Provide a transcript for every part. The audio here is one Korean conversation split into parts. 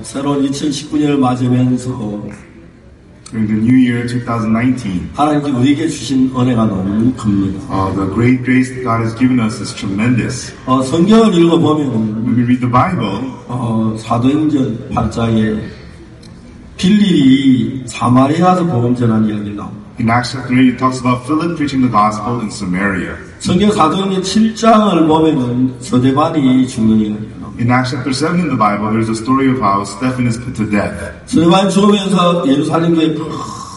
새로운 2019년을 맞으면서 in the new year 2019, 하나님께 우리에게 주신 은혜가 너무 큽니다. the great grace that God has given us is tremendous. 성경을 읽어보면 When we read the Bible, 사도행전 8장에 빌립이 사마리아에서 복음 전하는 이야기가 나옵니다. in Acts chapter 8, it talks about Philip preaching the gospel in Samaria. 성경 사도행전 7장을 보면은 서대반이 죽는 이야기가 나옵니다. In Acts chapter 7 in the Bible, there's a story of how Stephen is put to death. 서대반이 죽으면서 예루살렘 교회에 큰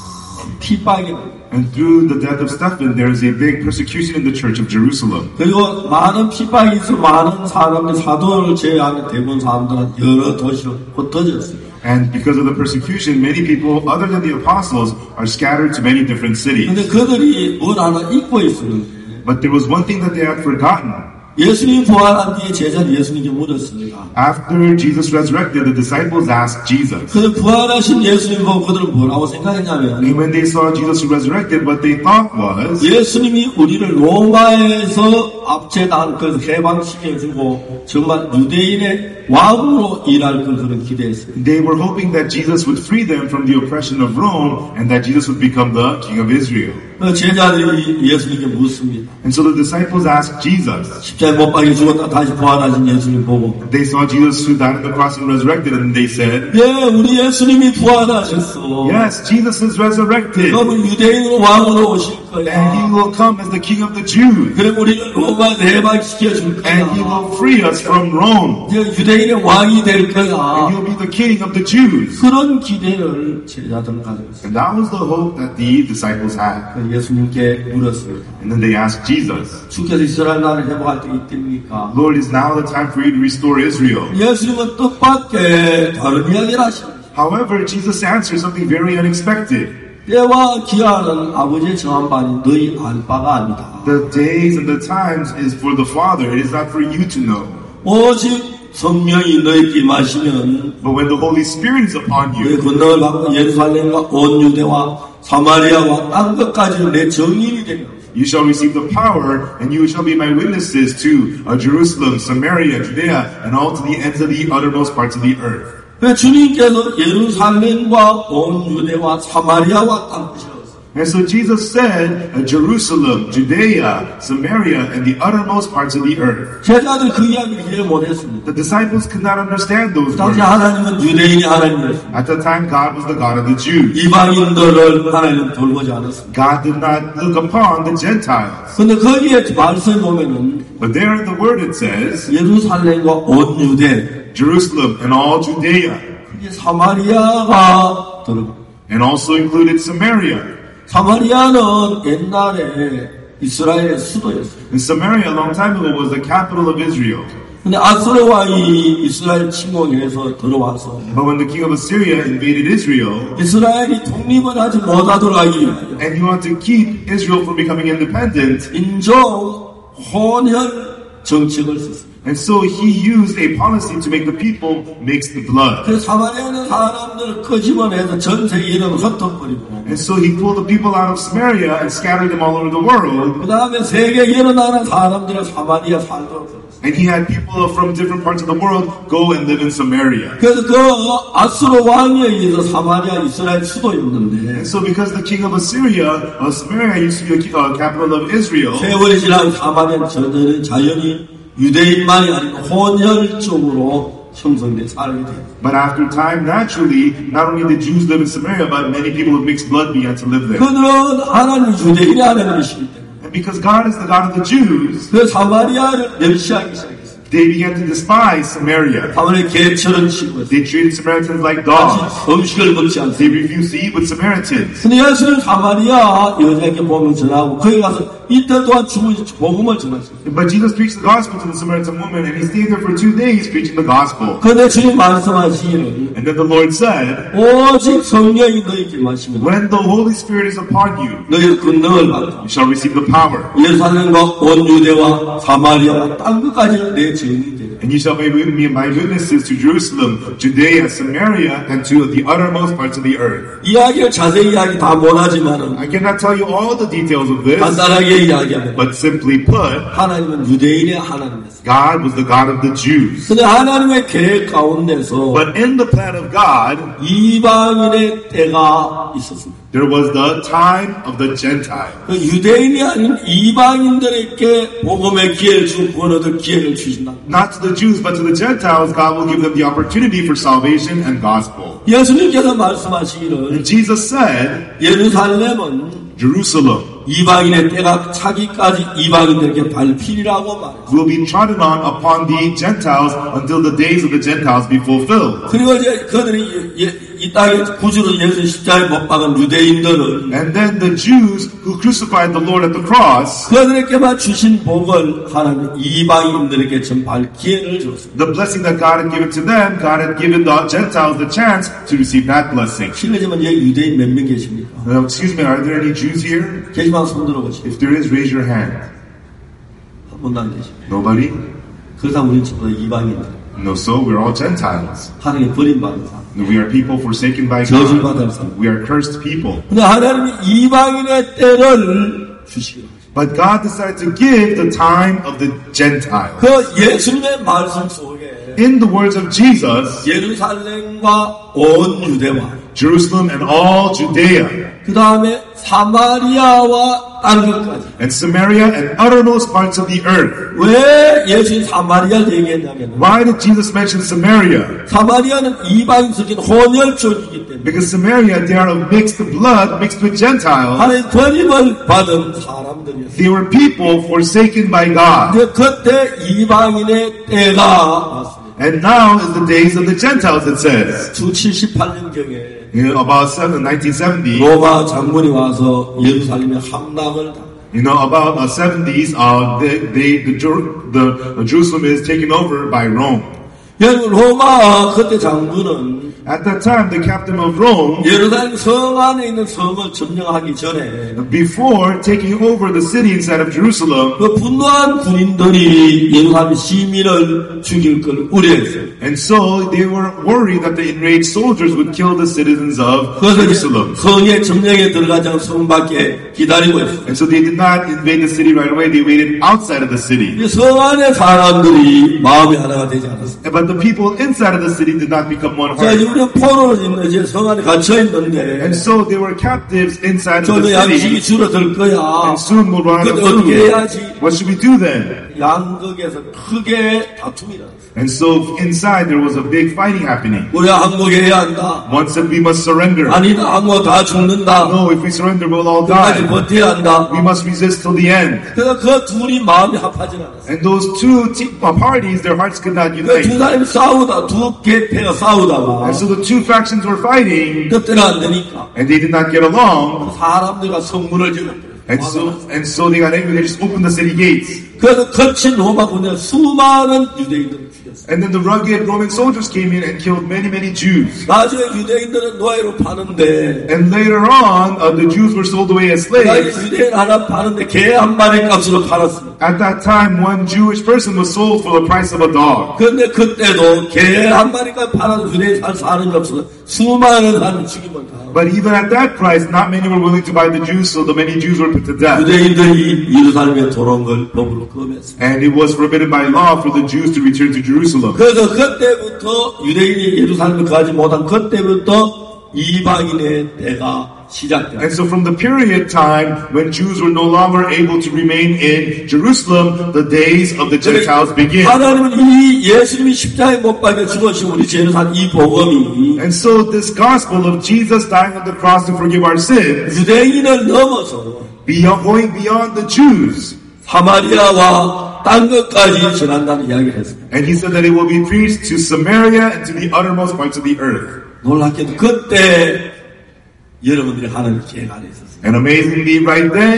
핍박이 And through the death of Stephen, there is a big persecution in the church of Jerusalem. 그리고 많은 핍박이 있어 많은 사람들 사도를 제외하는 대부분 사람들은 여러 도시로 흩어졌어요. And because of the persecution, many people other than the apostles are scattered to many different cities. 근데 그들이 뭘 하나 잊고 있었는데 But there was one thing that they had forgotten. 예수님이 부활한 뒤에 제자는 예수님께 물었습니다. After Jesus resurrected, the disciples asked Jesus. 그 부활하신 예수님 보고 그들은 뭐라고 생각했냐면 And when they saw Jesus resurrected, what they thought was 예수님이 우리를 로마에서 압제당한 그 해방시켜주고 정말 유대인의 왕으로 일할 걸 그런 기대했어요. they were hoping that Jesus would free them from the oppression of Rome and that Jesus would become the King of Israel. 제자들이 예수님께 묻습니다. And so the disciples asked Jesus. 십자가에 못 박혀 죽었다 다시 부활하신 예수님 보고 They saw Jesus who died on the cross and resurrected, and they said, 예, 우리 예수님이 부활하셨어. yes, Jesus is resurrected. 그러면 유대인으로 왕으로 오실 And 거야. he will come as the King of the Jews. 그럼 우리를 로마에서 해방시켜 줄 And he 거야. will free us from Rome. 유대인의 왕이 될 And 거야. he'll be the King of the Jews. 그런 기대를 제자들은 가지고 있어요. And that was the hope that the disciples had. 예수님께 물었습니다. And then they asked Jesus, 주께서 이스라엘 나라를 회복할 때 이때입니까? Lord, is now the time for you to restore Israel? 예수님은 뜻밖의 다른 이야기를 하십니다. However, Jesus answered something very unexpected. 때와 기한은 아버지의 정한 바니 너희 알 바가 아니다. The days and the times is for the Father. It is not for you to know. 오직 성령이 너희에게 임하시면 But when the Holy Spirit is upon 너희 you, 권능을 받고 예루살렘과 온 유대와 사마리아와 땅 끝까지 내 증인이 되리라. you shall receive the power, and you shall be my witnesses to Jerusalem, Samaria, Judea, and all to the ends of the uttermost parts of the earth. 주님께서 예루살렘과 온 유대와 사마리아와 땅 끝이라고. And so Jesus said, Jerusalem, Judea, Samaria, and the uttermost parts of the earth. 제자들 그 이야기를 이해 못했습니다. The disciples could not understand those 당시 words. 하나님은 유대인이 하나님이었습니다. At the time, God was the God of the Jews. 이방인들을 하나님은 돌보지 않았습니다. God did not look upon the Gentiles. 근데 거기에 말씀에 보면은 But there in the word it says, 예루살렘과 온 유대, Jerusalem and all Judea, 그게 사마리아가 들어가. and also included Samaria. 사마리아는 옛날에 이스라엘의 수도였어요. And Samaria, a long time ago, was the capital of Israel. 근데 아수르 왕이 이스라엘 침공해서 들어와서 But when the king of Assyria invaded Israel, 이스라엘이 독립을 하지 못하도록 하기 위하여 and he wanted to keep Israel from becoming independent, 인종 혼혈 정책을 썼습니다. and so he used a policy to make the people mix the blood. 그래서 사마리아는 사람들을 끄집어내서 전 세계에 흩어버리고 And so he pulled the people out of Samaria and scattered them all over the world. 그 다음에 세계 여러 나라 사람들을 사마리아 살도록. And he had people from different parts of the world go and live in Samaria. 그래서 그 아수르 왕에 의해서 사마리아 이스라엘 수도였는데 And so because the king of Assyria, Samaria used to be the capital of Israel, 세월이 지난 사마리아는 자연히 유대인만이 아니고 혼혈적으로 형성돼 살게 돼요. but after time, naturally, not only the Jews live in Samaria, but many people of mixed blood began to live there. 그들은 하나님 유대인의 하나님이시기 때문에 And because God is the God of the Jews, 그 사마리아를 멸시하기 시작했어요. they began to despise Samaria. 사마리아 개처럼 치고 They treated Samaritans like 같이 dogs. 음식을 먹지 They 않습니다. refused to eat with Samaritans. 근데 예수는 사마리아 여자에게 복음을 전하고 거기 가서 이틀 동안 복음을 전하셨어요. But Jesus preached the gospel to the Samaritan woman, and he stayed there for 2 days preaching the gospel. 그런데 주님 말씀하시기를 And then the Lord said, 오직 성령이 너희에게 마시면 when the Holy Spirit is upon you, 너희 권능을 받아 you shall receive the power. 예루살렘과 온 유대와 사마리아와 땅 끝까지 내 증인이 되리라. And you shall be my witnesses to Jerusalem, Judea, Samaria, and to the uttermost parts of the earth. 이야기를 자세히 이야기 다 못하지만은 I cannot tell you all the details of this, 간단하게 이야기하면 but simply put, 하나님은 유대인의 하나님이었어요. God was the God of the Jews. 근데 하나님의 계획 가운데서 But in the plan of God, 이방인의 때가 있었습니다. there was the time of the Gentiles. 그 유대인이 아닌 이방인들에게 복음의 기회를 주고 구원 얻을 기회를 주신다. Not to the Jews, but to the Gentiles, God will give them the opportunity for salvation and gospel. 예수님께서 말씀하시기를 Jesus said, 예루살렘은 Jerusalem 이방인의 때가 차기까지 이방인들에게 밟히리라고 말했어요. will be trodden on upon the Gentiles until the days of the Gentiles be fulfilled. 그리고 이제 그들이 이 땅에 구주로 예수 십자가에 못 박은 유대인들은 And then the Jews who crucified the Lord at the cross, 그들에게만 주신 복을 하나님 이방인들에게 전파할 기회를 줬습니다. the blessing that God had given to them, God had given the Gentiles the chance to receive that blessing. 실례지만 여기 유대인 몇 명 계십니까? Excuse me, are there any Jews here? 계시면 손 들어보시죠. If there is, raise your hand. 한 분도 안 계십니다. Nobody? 그러다 우리는 전부 다 이방인들. No, so we're all Gentiles. 하나님의 버림받은 사람. We are people forsaken by 저주받은 God. 사람. We are cursed people. 근데 하나님이 이방인의 때를 주시기로 하셨어요. But God decided to give the time of the Gentiles. 그 예수님의 말씀 속에 In the words of Jesus, 예루살렘과 온 유대와 Jerusalem and all Judea, 그 다음에 사마리아와 다른 것까지. and Samaria and uttermost parts of the earth. 왜 예수님 사마리아를 얘기했냐면 Why did Jesus mention Samaria? 사마리아는 이방인 섞인 혼혈족이기 때문에 Because Samaria, they are of mixed blood, mixed with Gentiles. 하나님 버림을 받은 사람들이었어요. They were people forsaken by God. 근데 그때 이방인의 때가 왔습니다. And now is the days of the Gentiles, it says. 주 78년경에 About 1970, 로마 장군이 와서 예루살렘에 함락을 당합니다. about 70s, Jerusalem is taken over by Rome. 여러분 로마 그때 장군은 At that time, the captain of Rome, 예루살렘 성 안에 있는 성을 점령하기 전에 before taking over the city inside of Jerusalem, 그 분노한 군인들이 예루살렘 시민을 죽일 걸 우려했어요. and so they were worried that the enraged soldiers would kill the citizens of 그래서 Jerusalem. 성에 점령에 들어가지 않고 성 밖에 기다리고 있어요. And so they did not invade the city right away, they waited outside of the city. 성 안에 사람들이 마음이 하나가 되지 않았어요. But the people inside of the city did not become one 자, heart. 우리는 포로로 있는 이제 성 안에 갇혀 있는데 And so they were captives inside of 저도 the 양식이 city. 줄어들 거야. And soon we'll run out of 그때 어떻게 food. 해야지? What should we do then? 양극에서 크게 다툼이 일어났어요. And so inside there was a big fighting happening. 우리가 항복해야 한다. One said we must surrender. 아니다, 항복 다 죽는다. No, if we surrender we'll all 끝까지 die. 버텨야 한다. We must resist till the end. 그래서 그 둘이 마음이 합하지 않았어요. And those two parties, their hearts could not 그 두 unite. 사람이 싸우다, 두 개패가 싸우다가 And so the two factions were fighting, 그때가 안 되니까 and they did not get along. 사람들과 성문을 지었어요. And so they got angry. They just opened the city gates. 그래서 거친 로마 군대 수많은 유대인들을 죽였어요. And then the rugged Roman soldiers came in and killed many, many Jews. 나중에 유대인들은 노예로 파는데 And later on, the Jews were sold away as slaves. 유대인 하나 파는데 개 한 마리 값으로 팔았습니다. At that time, one Jewish person was sold for the price of a dog. 그런데 그때도 개 한 마리까지 팔아서 유대인 사는 게 없어서 수많은 사람을 죽임을 당하고 But even at that price, not many were willing to buy the Jews, so the many Jews were put to death. 유대인들이 예루살렘에 돌아온 걸 법으로 금했습니다. And it was forbidden by law for the Jews to return to Jerusalem. 그래서 그때부터 유대인이 예루살렘을 가지 못한 그때부터 이방인의 때가 시작됩니다. And so from the period time when Jews were no longer able to remain in Jerusalem, the days of the Gentiles begin. 하나님은 이 예수님이 십자가에 못 박혀 죽으시고 우리 죄를 산 이 복음이 And so this gospel of Jesus dying on the cross to forgive our sins, 유대인을 넘어서 going beyond the Jews. 사마리아와 딴 것까지 전한다는 이야기를 했습니다. And he said that it will be preached to Samaria and to the uttermost parts of the earth. 놀랍게도 그때 여러분들이 하나님 계획 안에 있었어요. And amazingly, right then,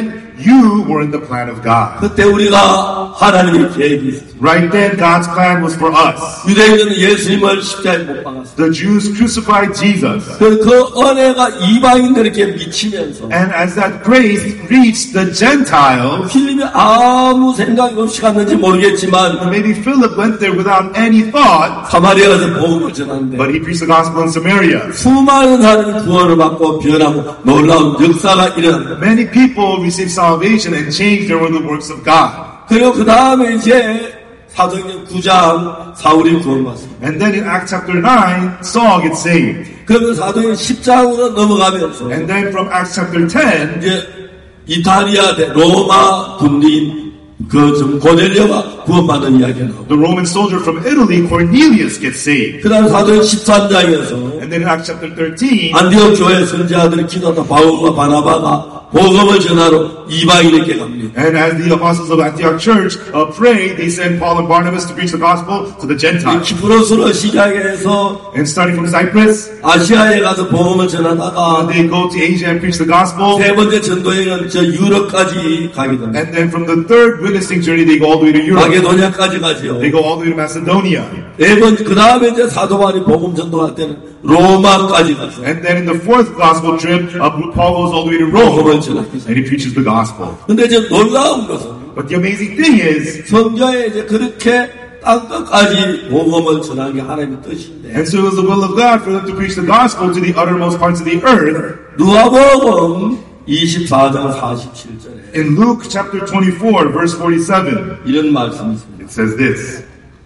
you were in the plan of God. 그때 우리가 하나님의 계획이 있었습니다. Right then, God's plan was for us. 유대인들은 예수님을 십자가에 못 박았어요. The Jews crucified Jesus. 그 은혜가 이방인들에게 미치면서 And as that grace reached the Gentiles, 필립이 아무 생각 없이 갔는지 모르겠지만 maybe Philip went there without any thought, 사마리아 가서 복음을 전하는데 but he preached the gospel in Samaria. 수많은 사람이 구원을 받고 변하고 놀라운 역사가 일어납니다. Many people received salvation and changed their the works of God. 그리고 그 다음에 이제 사도행전 9장 사울이 구원받습니다. And then in Acts chapter 9, Saul gets saved. 그러면 사도행전 10장으로 넘어가면서 And then from Acts chapter 10, 이제 이탈리아 대 로마 군대인 그 고넬료가 구원받는 이야기가 나오고 the Roman soldier from Italy, Cornelius, gets saved. 그 다음 사도행전 13장에서 And then in Acts chapter 13, 안디옥 교회 선지자들이 기도하다 바울과 바나바가 복음을 전하러 이방인에게 갑니다. and as the apostles of Antioch Church prayed, they sent Paul and Barnabas to preach the gospel to the Gentiles. 키프로스로 시작해서 And starting from Cyprus, 아시아에 가서 복음을 전하다가 they go to Asia and preach the gospel. 세 번째 전도행은 저 유럽까지 가게 됩니다. And then from the third witnessing journey, they go all the way to Europe. 마게도냐까지 가죠. They go all the way to Macedonia. 네 번째 그 다음에 이제 사도 바울이 복음 전도할 때는 로마까지 갔어요. And then in the fourth gospel trip, Paul goes all the way to Rome. And he preaches the gospel. 근데 이제 놀라운 것은 But the amazing thing is, 성경에 이제 그렇게 땅끝까지 복음을 전하는 게 하나님의 뜻인데 and so it was the will of God for them to preach the gospel to the uttermost parts of the earth. 누가복음 24장 47절에 In Luke chapter 24, verse 47, 이런 말씀이 있습니다. it says this.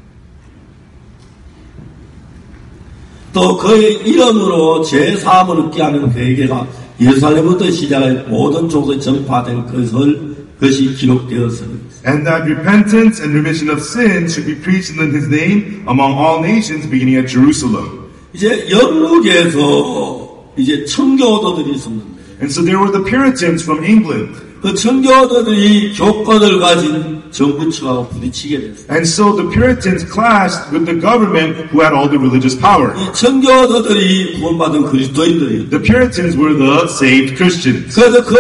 또 그의 이름으로 제3을 얻게 하는 회개가 예루살렘부터 시작해 모든 족속에 전파된 것이 기록되었습니다. And that repentance and remission of sins should be preached in his name among all nations, beginning at Jerusalem. 이제 영국에서 이제 청교도들이 있었는데, And so there were the Puritans from England. 그 청교도들이 교권을 가진 정부처하고 부딪히게 됐어요. And so the Puritans clashed with the government who had all the religious power. 이 청교도들이 구원받은 그리스도인들이에요. The Puritans were the saved Christians. 그래서 그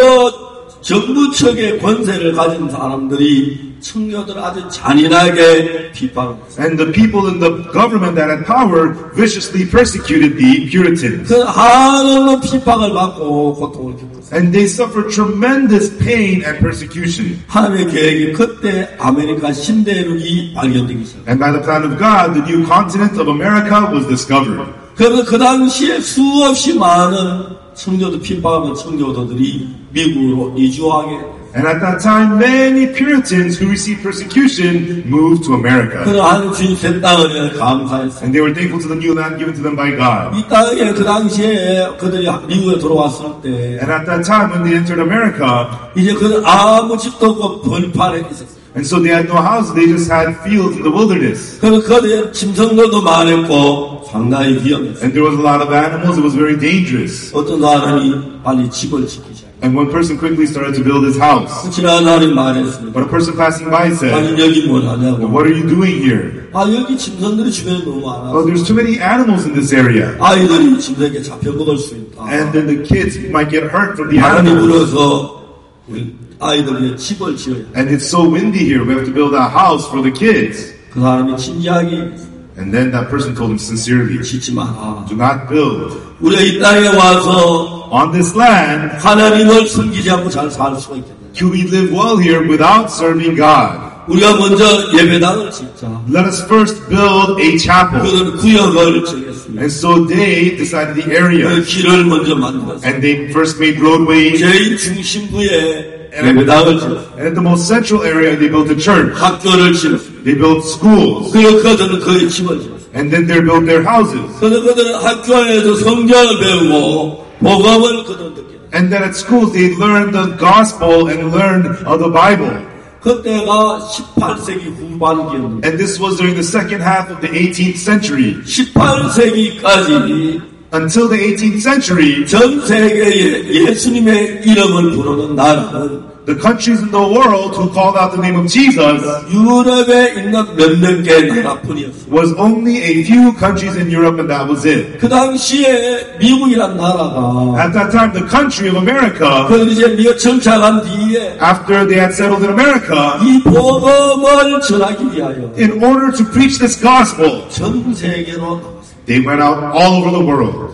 정부척의 권세를 가진 사람들이 청교도를 아주 잔인하게 비판했어요. And the people in the government that had power viciously persecuted the Puritans. 그 하나님의 비판을 받고 고통을 겪었어요. And they suffered tremendous pain and persecution. 하나님의 계획이 그때 아메리카 신대륙이 발견되기 시작했어요. And by the plan of God, the new continent of America was discovered. 그래서 그 당시에 수없이 많은 청교도 핍박하는 청교도들이 미국으로 이주하게. And at that time, many Puritans who received persecution moved to America. 그는 하나님 주신 새 땅을 위해 감사했어요. And they were thankful to the new land given to them by God. 이 땅에 그 당시에 그들이 미국에 들어왔을 때 And at that time, when they entered America, 이제 그들 아무 집도 없고 벌판에 있었어요. and so they had no houses, they just had fields in the wilderness. 그래서 그들 짐승들도 많았고 상당히 위험했어요. And there was a lot of animals, it was very dangerous. 어떤 사람이 빨리 집을 짓기 시작했어요. And one person quickly started to build his house. 지난 날이 말했습니다. But a person passing by said, 아니 여기 뭘 하냐고. what are you doing here? 아 여기 짐승들이 주변에 너무 많아. Oh, there's too many animals in this area. 아이들이 짐승에게 잡혀먹을 수 있다. And then the kids might get hurt from the 바람이 animals. 불어서 우리 아이들이 집을 지어야 돼. And it's so windy here, we have to build a house for the kids. 그 사람이 진지하게 And then that person told him sincerely, 짓지 마라. do not build. 우리가 이 땅에 와서 On this land, 하나님을 섬기지 않고 잘 살 수가 있겠네. can we live well here without serving God? 우리가 먼저 예배당을 짓자. Let us first build a chapel. 그들은 구역을 정했습니다. And so they decided the 그 area. 길을 먼저 만들었어요. And they first made roadways. 제일 중심부에 예배당을 지었어요. And at the most central area, they built a church. 학교를 지었어요. They built schools. 그리고 그들은 거기 집을 지었어요. And then they built their houses. 그래서 그들은 학교에서 성경을 배우고 복음을 그들은 듣게 됐어요. And then at schools, they learned the gospel and learned the Bible. 그때가 18세기 후반기였는데 And this was during the second half of the 18th century. 18세기까지 Until the 18th century, 전 세계에 예수님의 이름을 부르는 나라는 the countries in the world who called out the name of Jesus 유럽에 있는 몇몇 개 나라뿐이었어요. was only a few countries in Europe, and that was it. 그 당시에 미국이란 나라가 At that time, the country of America, 그 이제 미국 정착한 뒤에 after they had settled in America, 이 복음을 전하기 위하여 in order to preach this gospel, 전 세계로 나갔어요. they went out all over the world.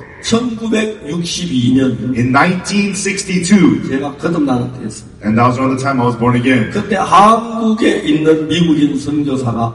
1962년 In 1962, 제가 거듭나는 때였습니다. and that was around the time I was born again. 그때 한국에 있는 미국인 선교사가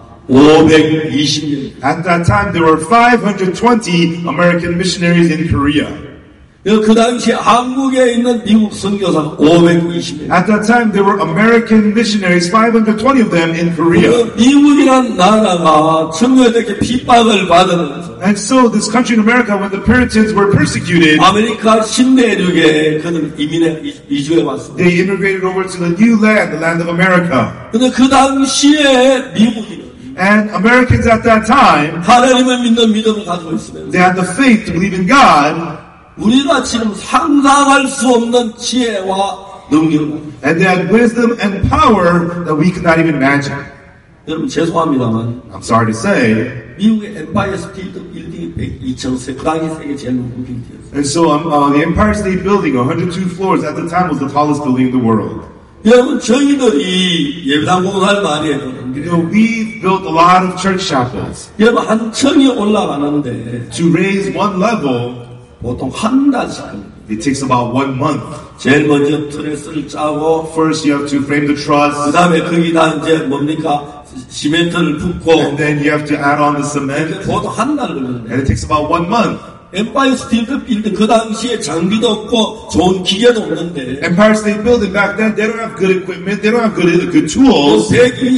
520명. At that time, there were 520 American missionaries in Korea. 그 당시 한국에 있는 미국 선교사가 520명. At that time, there were American missionaries, 520 of them in Korea. 미국이란 나라가 청교도에게 핍박을 받으면서 And so, this country in America, when the Puritans were persecuted, 아메리카 신대륙에 그는 이주해 왔습니다. they immigrated over to the new land, the land of America. 근데 그 당시에 미국인은 And Americans at that time, 하나님을 믿는 믿음을 가지고 있으면서 they had the faith to believe in God, 우리가 지금 상상할 수 없는 지혜와 능력을 and they had wisdom and power that we could not even imagine. 여러분 죄송합니다만 I'm sorry to say. 미국의 엠파이어 스테이트 빌딩이 2,000세 그 당시 세계 제일 높은 빌딩이었어요. And so the Empire State Building, 102 floors at the time, was the tallest building in the world. 여러분 저희들이 예배당 공사를 많이 했거든요. You know, we've built a lot of church chapels. 여러분 한 층이 올라가는데 To raise one level, 보통 한 달씩 합니다. it takes about 1 month. 제일 먼저 트레스를 짜고 First, you have to frame the truss, 그 다음에 거기다 이제 뭡니까 시멘트를 붓고 and then you have to add on the cement, 보통 한 달 걸리는데 and it takes about 1 month. 엠파이어 스테이트 빌딩 그 당시에 장비도 없고 좋은 기계도 없는데 Empire State Building, back then, they don't have good equipment, they don't have good tools,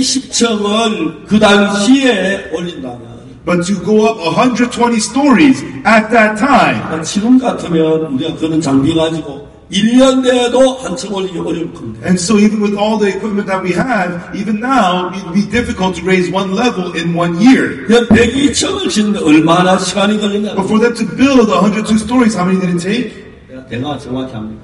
120층을 그 당시에 올린다면 but to go up 120 stories at that time, 지금 같으면 우리가 그런 장비 가지고 1년 내에도 한층 올리기 어려울 건데 and so even with all the equipment that we have, even now, it would be difficult to raise one level in 1 year. 그냥 102층을 짓는데 얼마나 시간이 걸리냐 But for them to build 102 stories, how many did it take? 내가 대강 정확히 합니다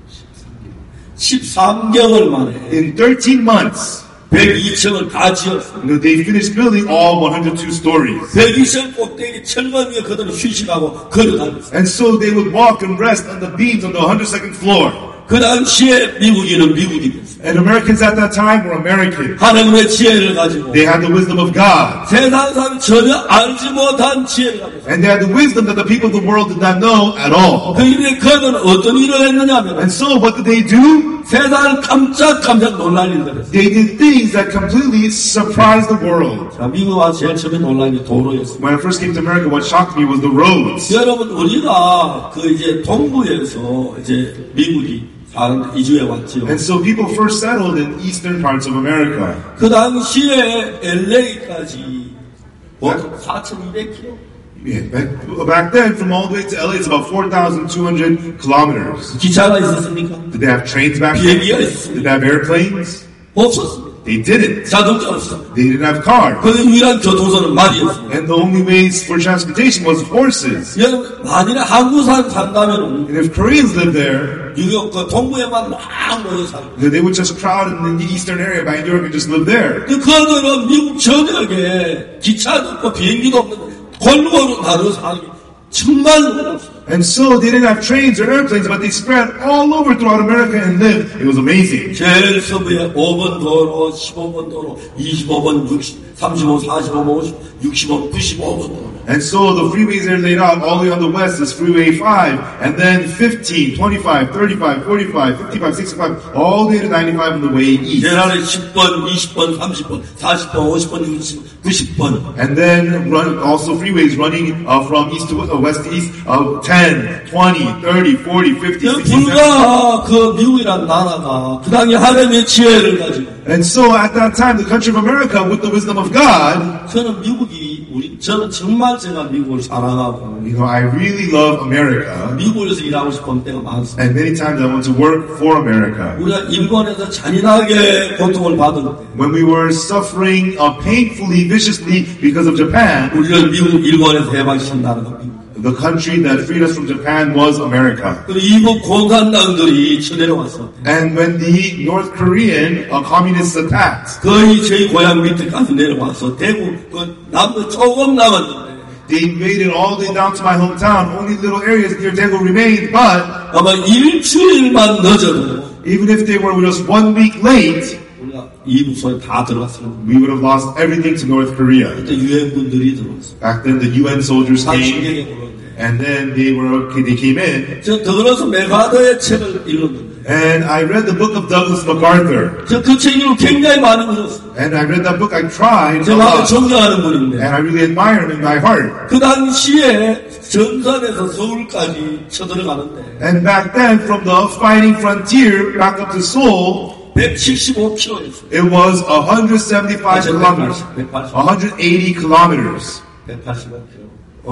13개월 만에 In 13 months, 102층을 다 지었어요. they finished building all 102 stories. 102층 꼭대기 철근 위에 그들은 휴식하고 걸어다녔어요. And so they would walk and rest on the beams on the 102nd floor. 그 당시에 미국인은 미국인이었어요. And Americans at that time were American. 하나님의 지혜를 가지고 They had the wisdom of God. 세상 사람이 전혀 알지 못한 지혜를 가지고 And they had the wisdom that the people of the world did not know at all. 그 일에 그들은 어떤 일을 했느냐면 And so what did they do? 세상을 깜짝 놀랄 일들을 했어요. They did things that completely surprised the world. 자, 미국 와서 제일 처음에 놀란 게 도로였어요. When I first came to America, what shocked me was the roads. 여러분 우리가 그 이제 동부에서 이제 미국이 이주해 왔죠. And so people first settled in eastern parts of America. 그 당시에 LA까지 4,200km. Yeah, back then, from all the way to LA, it's about 4,200 kilometers. 기차가 있었습니까? Did they have trains back 비행기가 then? 있었습니까? Did they have airplanes? 없었습니다. They didn't. 자동차 없었습니다. They didn't have cars. 그 유일한 교통수단은 말이었습니다. And the only ways for transportation was horses. 여러분 만일에 한국 사람 산다면 And if Koreans lived there, 뉴욕 그 동부에만 막 모여 살고 then they would just crowd in the eastern area by New York and just live there. 그들은 미국 전역에 기차도 없고 비행기도 없는 골고루 나눠 살기 정말 어렵습니다. And so they didn't have trains or airplanes, but they spread all over throughout America and lived. It was amazing. 제일 서부에 5번 도로, 15번 도로, 25번, 60, 35, 45, 50, 65, 95번 도로. And so the freeways are laid out all the way on the west is Freeway 5, and then 15, 25, 35, 45, 55, 65, all the way to 95 on the way east. 계란에 10번, 20번, 30번, 40번, 50번, 60번, 90번. And then also freeways running from east to west to east, 10, 20, 30, 40, 50, 60, 70. 불과 그 미국이란 나라가 그 당시 하나님의 지혜를 가지고 And so at that time, the country of America, with the wisdom of God, 저는 정말 제가 미국을 사랑하고 you know, I really love America. 미국에서 일하고 싶은 때가 많습니다. And many times I want to work for America. 우리가 일본에서 잔인하게 고통을 받을 때 When we were suffering painfully, viciously because of Japan, 우리를 일본에서 해방시킨다는 겁니다. The country that freed us from Japan was America. 그리고 이북 공산당들이 쳐내려왔어. And when the North Korean communists attacked, 거의 저희 고향 밑에까지 내려와서 대구 그 조금 남았는데 they invaded all the way down to my hometown. Only little areas near Daegu remained, but 아마 일주일만 늦어도 even if they were just 1 week late, 우리가 이북 손에 다 들어갔어요. we would have lost everything to North Korea. 그때 유엔군들이 들어왔어. Back then, the UN soldiers came, 산신경에 오는데. and then they came in, 저 더글라스 맥아더의 책을 읽었는데. and I read the book of Douglas MacArthur. 저 그 책을 굉장히 많이 읽었어. And I read that book, I tried a 제가 아주 lot, 존경하는 분인데. and I really admire him in my heart. 그 당시에 전선에서 서울까지 쳐들어가는데 And back then, from the fighting frontier back up to Seoul, 175km였어요. it was 175 kilometers, 180 kilometers, 185km.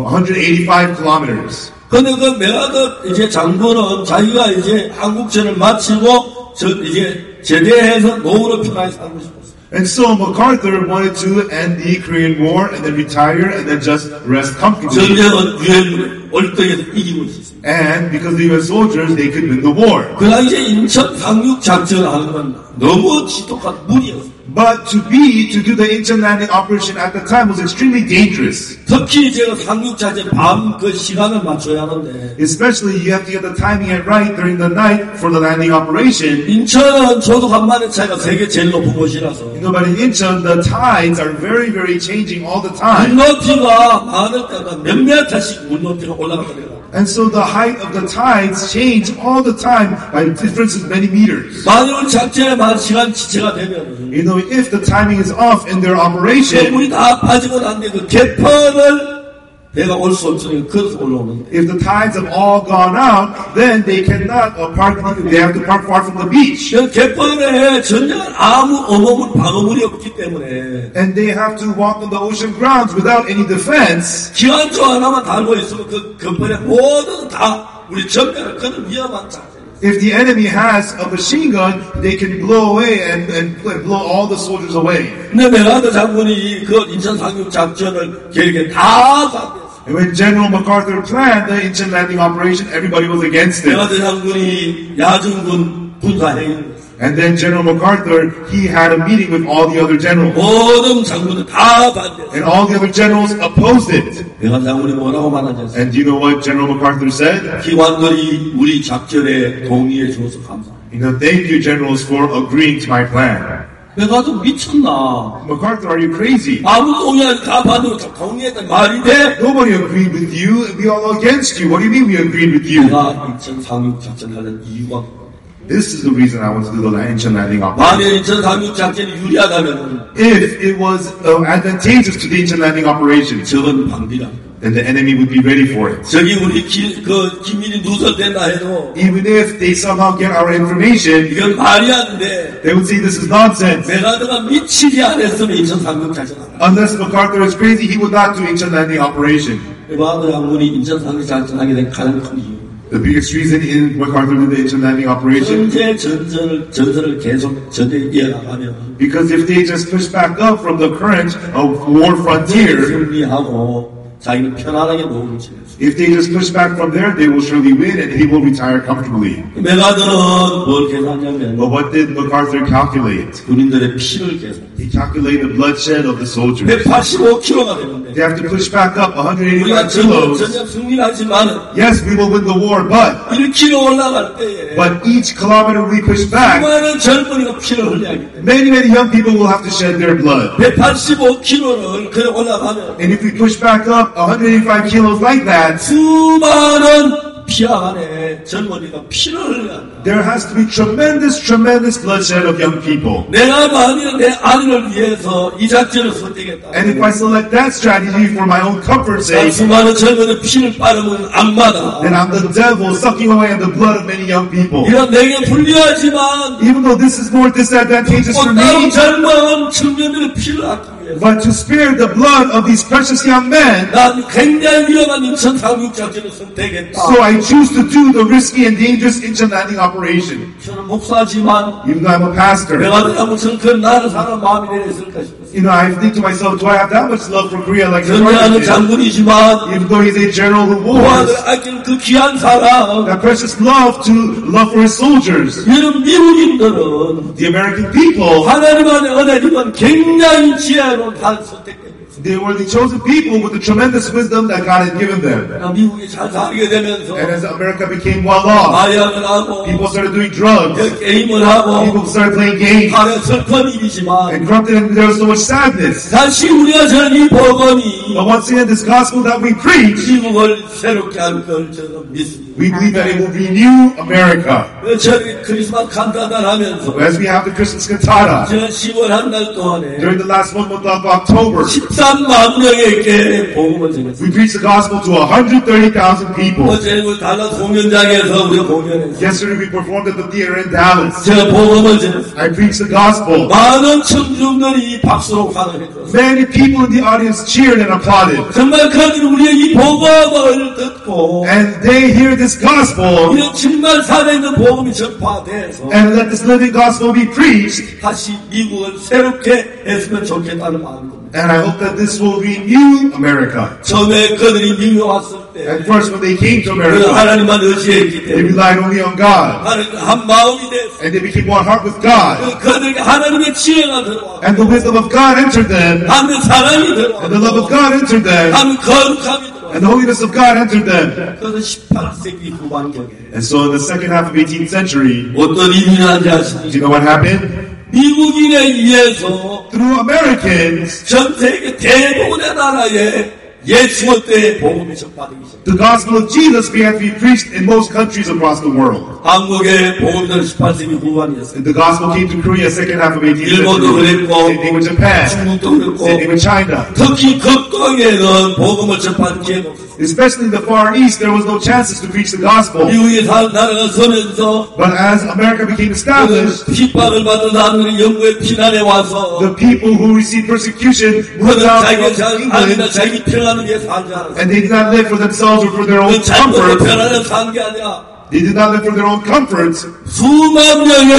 185 kilometers. 근데 그 메가더 이제 장군은 자기가 이제 한국전을 마치고 이제 제대해서 노후를 편하게 살고 싶었어요. And so MacArthur wanted to end the Korean War and then retire and then just rest comfortably. 전쟁은 유엔군의 월등에서 이기고 있었어요. And because the US soldiers, they could win the war. 그 당시에 인천 상륙 작전을 하는 건 너무 지독한 무리였어요. But to do the Incheon landing operation at the time was extremely dangerous. 특히 제가 상륙 작전 밤 그 시간을 맞춰야 하는데 Especially you have to get the timing right during the night for the landing operation. 인천은 조도 간만의 차이가 세계 제일 높은 곳이라서 You know, but in Incheon, the tides are very, very changing all the time. 물높이가 많을 때가 몇 미터씩 물높이가 올라가더라고요. And so the height of the tides change all the time by differences many meters. 만일 작전에 만 시간 지체가 되면 You know, if the timing is off in their operation, 물이 다 빠지고 난 뒤에 그 개편을 배가 올 수 없으니까 걸어서 올라오는데 if the tides have all gone out, then they cannot park, they have to park far from the beach. 그 개편에 전쟁은 아무 방어물이 없기 때문에 And they have to walk on the ocean grounds without any defense. 기관총 하나만 달고 있으면 그 개편에 모든 다 우리 전면을 끊을 위험한 작전. If the enemy has a machine gun, they can blow away and blow all the soldiers away. 근데 메가더 장군이 그 인천 상륙 작전을 계획에 다 반대했어요. And when General MacArthur planned the Incheon landing operation, everybody was against it. 메가더 장군이 야중군 군사회의를 했어요. And then General MacArthur, he had a meeting with all the other generals. 모든 장군들 다 반대했어요. And all the other generals opposed it. 메가더 장군이 뭐라고 말하지? And do you know what General MacArthur said? 기관들이 우리 작전에 동의해 주어서 감사합니다. You know, thank you, generals, for agreeing to my plan. 메가더 미쳤나? MacArthur, are you crazy? 아무도 동의하지 다 반대로 동의했단 말이 돼? Nobody agreed with you. We all against you. What do you mean we agreed with you? 내가 인천 상륙 작전 하는 이유가 This is the reason I want to do the Incheon landing operation. 만약 인천 상륙 작전이 유리하다면 If it was advantageous to the Incheon landing operation, 적은 방비라. then the enemy would be ready for it. 저기 우리 김일이 누설된다 해도 Even if they somehow get our information, 이건 말이 안 돼. they would say this is nonsense. 메가더가 미치지 않았으면 인천 상륙 작전 안 해. Unless MacArthur is crazy, he would not do Incheon landing operation. 메가더 장군이 인천 상륙 작전하게 된 가장 큰 이유. The biggest reason in MacArthur did the Incheon landing operation, 현재 전선을 계속 이어나가면 because if they just push back up from the current of war frontier, 승리하고 자기는 편안하게 노후를 지냈어. if they just push back from there, they will surely win and he will retire comfortably. 메가더는 뭘 계산하냐면 But what did MacArthur calculate? 군인들의 피를 계산. He calculated the bloodshed of the soldiers. 185kg가 되는데 They have to push back up 우리가 185 kilos. 전쟁 승리하지만은 Yes, we will win the war, but 1kg 올라갈 때에 each kilometer we push back, 수많은 젊은이가 피를 흘려야 하기 때문에 many young people will have to shed their blood. 185kg를 그래 올라가면 And if we push back up 185 kilos like that, 수많은 피와 안에 젊은이가 피를 흘려야 한다. there has to be tremendous bloodshed of young people. 내가 만일 내 아들을 위해서 이 작전을 선택했다. And if I select that strategy for my own comfort's sake, 수많은 젊은이 피를 빨으면 악마다. then I'm the devil sucking away at the blood of many young people. 이건 내게 불리하지만 Even though this is more disadvantageous for 다른 me, 젊은 청년들의 피를 아끼기 위해서 but to spare the blood of these precious young men, 난 굉장히 위험한 인천 상륙 작전을 선택했다. so I choose to do the risky and dangerous Incheon landing operation. 저는 목사지만 Even though I'm a pastor, 내가 아무튼 그 나를 사는 마음이 내렸을까 싶었어요. I think to myself, do I have that much love for Korea like 전쟁하는 did? 장군이지만 Even though he's a general who 보아들 wars, 아끼는 그 귀한 사람. that precious love for his soldiers. 이런 미국인들은 The American people, 하나님 안에 은혜님은 굉장히 지혜로운 단 선택됩니다. they were the chosen people with the tremendous wisdom that God had given them. 미국이 잘 살게 되면서 And as America became well off, 마약을 하고 people started doing drugs. 게임을 하고 People started playing games. 하는 슬픈 일이지만 And corrupted, and there was so much sadness. 다시 우리가 전한 이 복음이 But once again, this gospel that we preach, 미국을 새롭게 할 걸 저는 믿습니다. we believe that it will renew America. 저희 크리스마스 칸타다를 하면서 As we have the Christmas cantata, 지난 10월 한 달 동안에 during the last 1 month of October, 13만 명에게 복음을 전했습니다. we preached the gospel to 130,000 people. 어제 그 달라스 공연장에서 우리가 공연했어요. Yesterday we performed at the theater in Dallas. 제가 복음을 전했습니다. I preached the gospel. 많은 청중들이 박수로 환호했어요. Many people in the audience cheered and applauded. 정말 그들이 우리의 이 복음을 듣고 And they hear this gospel 이런 정말 살아있는 복음이 전파돼서 and let this living gospel be preached. 다시 미국을 새롭게 했으면 좋겠다는 마음입니다. And I hope that this will renew America. 처음에 그들이 미국에 왔을 때 At first, when they came to 그들은 America, 하나님만 의지했기 they 때문에 relied only on God. 하나님 한 마음이 됐어. And they became one heart with God. 그들에게 하나님의 지혜가 들어와 And the wisdom of God entered them. 하나님의 사랑이 들어와 And the love of God entered them. 하나님의 거룩함이 들어와. And the holiness of God entered them. 그래서 18세기 후반경에 And so in the second half of 18th century, 어떤 일이 일어난지 do 아십니까? you know what happened? 미국인에 의해서 Through Americans, 전 세계 대부분의 나라에 예수의 때에 복음이 전파되기 시작합니다. the gospel of Jesus began to be preached in most countries across the world. 한국의 복음들은 18세기 후반이었어요. And the gospel came to Korea second half of 18th 일본도 century. 그랬고 Same thing with Japan. 중국도 그랬고 Same thing with China. 특히 극동에는 복음을 전파하는 기회가 없었어요. Especially in the Far East, there was no chances to preach the gospel. 미국이 나라가 서면서 But as America became established, 핍박을 받는 사람들이 영국에 피난해 와서 the people who received persecution moved 그들은 out 자기가 from 아니다 England, 자기 평안을 위해 살지 않았어요. and they did not live for themselves or for their own 그 자기의 comfort. 평안을 산 게 아니라 They did not live for their own comfort. 수만 명의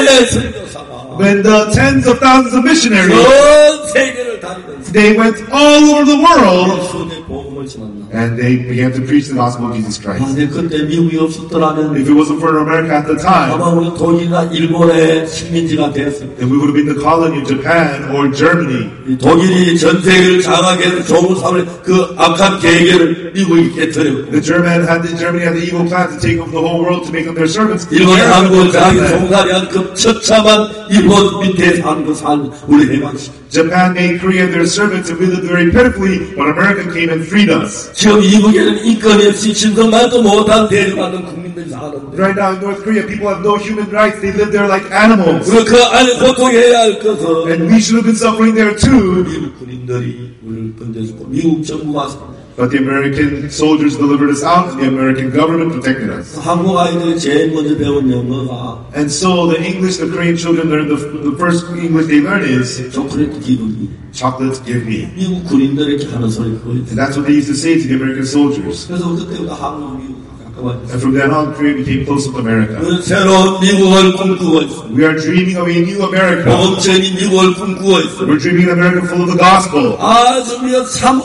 선교사가 When the tens of thousands of missionaries, 전 세계를 다니면서 they went all over the world, 예수의 복음을 전한다. and they began to preach the gospel of Jesus Christ. 만약 그때 미국이 없었더라면 If it wasn't for America at the time, 아마 우리 독일이나 일본의 식민지가 됐을 때 then we would have been the colony of Japan or Germany. 독일이 전 세계를 장악해 좋은 사람을 그 악한 계획을 미국이 깨뜨렸고 Germany had the evil plan to take over the whole world to make them their servants. 일본이 한국을 자기 Japan 종살이한 그 처참한 일본 밑에 사는 그 삶 우리 해방시켜. made Korea their servants, and we lived very pitifully, but America came and freed us. 지금 이북에는 인권이 없이 진정만도 못한 대접받는 국민들이 사는데 Right now in North Korea, people have no human rights. They live there like animals. 우리가 그 안에 고통해야 할 것은 And we should have been suffering there too. 미국 군인들이 우리를 건져주고 미국 정부가 But the American soldiers delivered us out, and the American government protected us. 한국 아이들이 제일 먼저 배운 영어가 And so the English the Korean children learned, the first English they learn is, 초콜릿 기분이 chocolates give me. 미국 군인들에게 하는 소리 그거였어요. And that's what they used to say to the American soldiers. 그래서 그때부터 한국 미국 가까워졌어요. And from then on, Korea became close with America. 우리는 새로운 미국을 꿈꾸고 있습니다. We are dreaming of a new America. 복음적인 미국을 꿈꾸고 있습니다. We're dreaming of America full of the gospel. 아주 우리가 참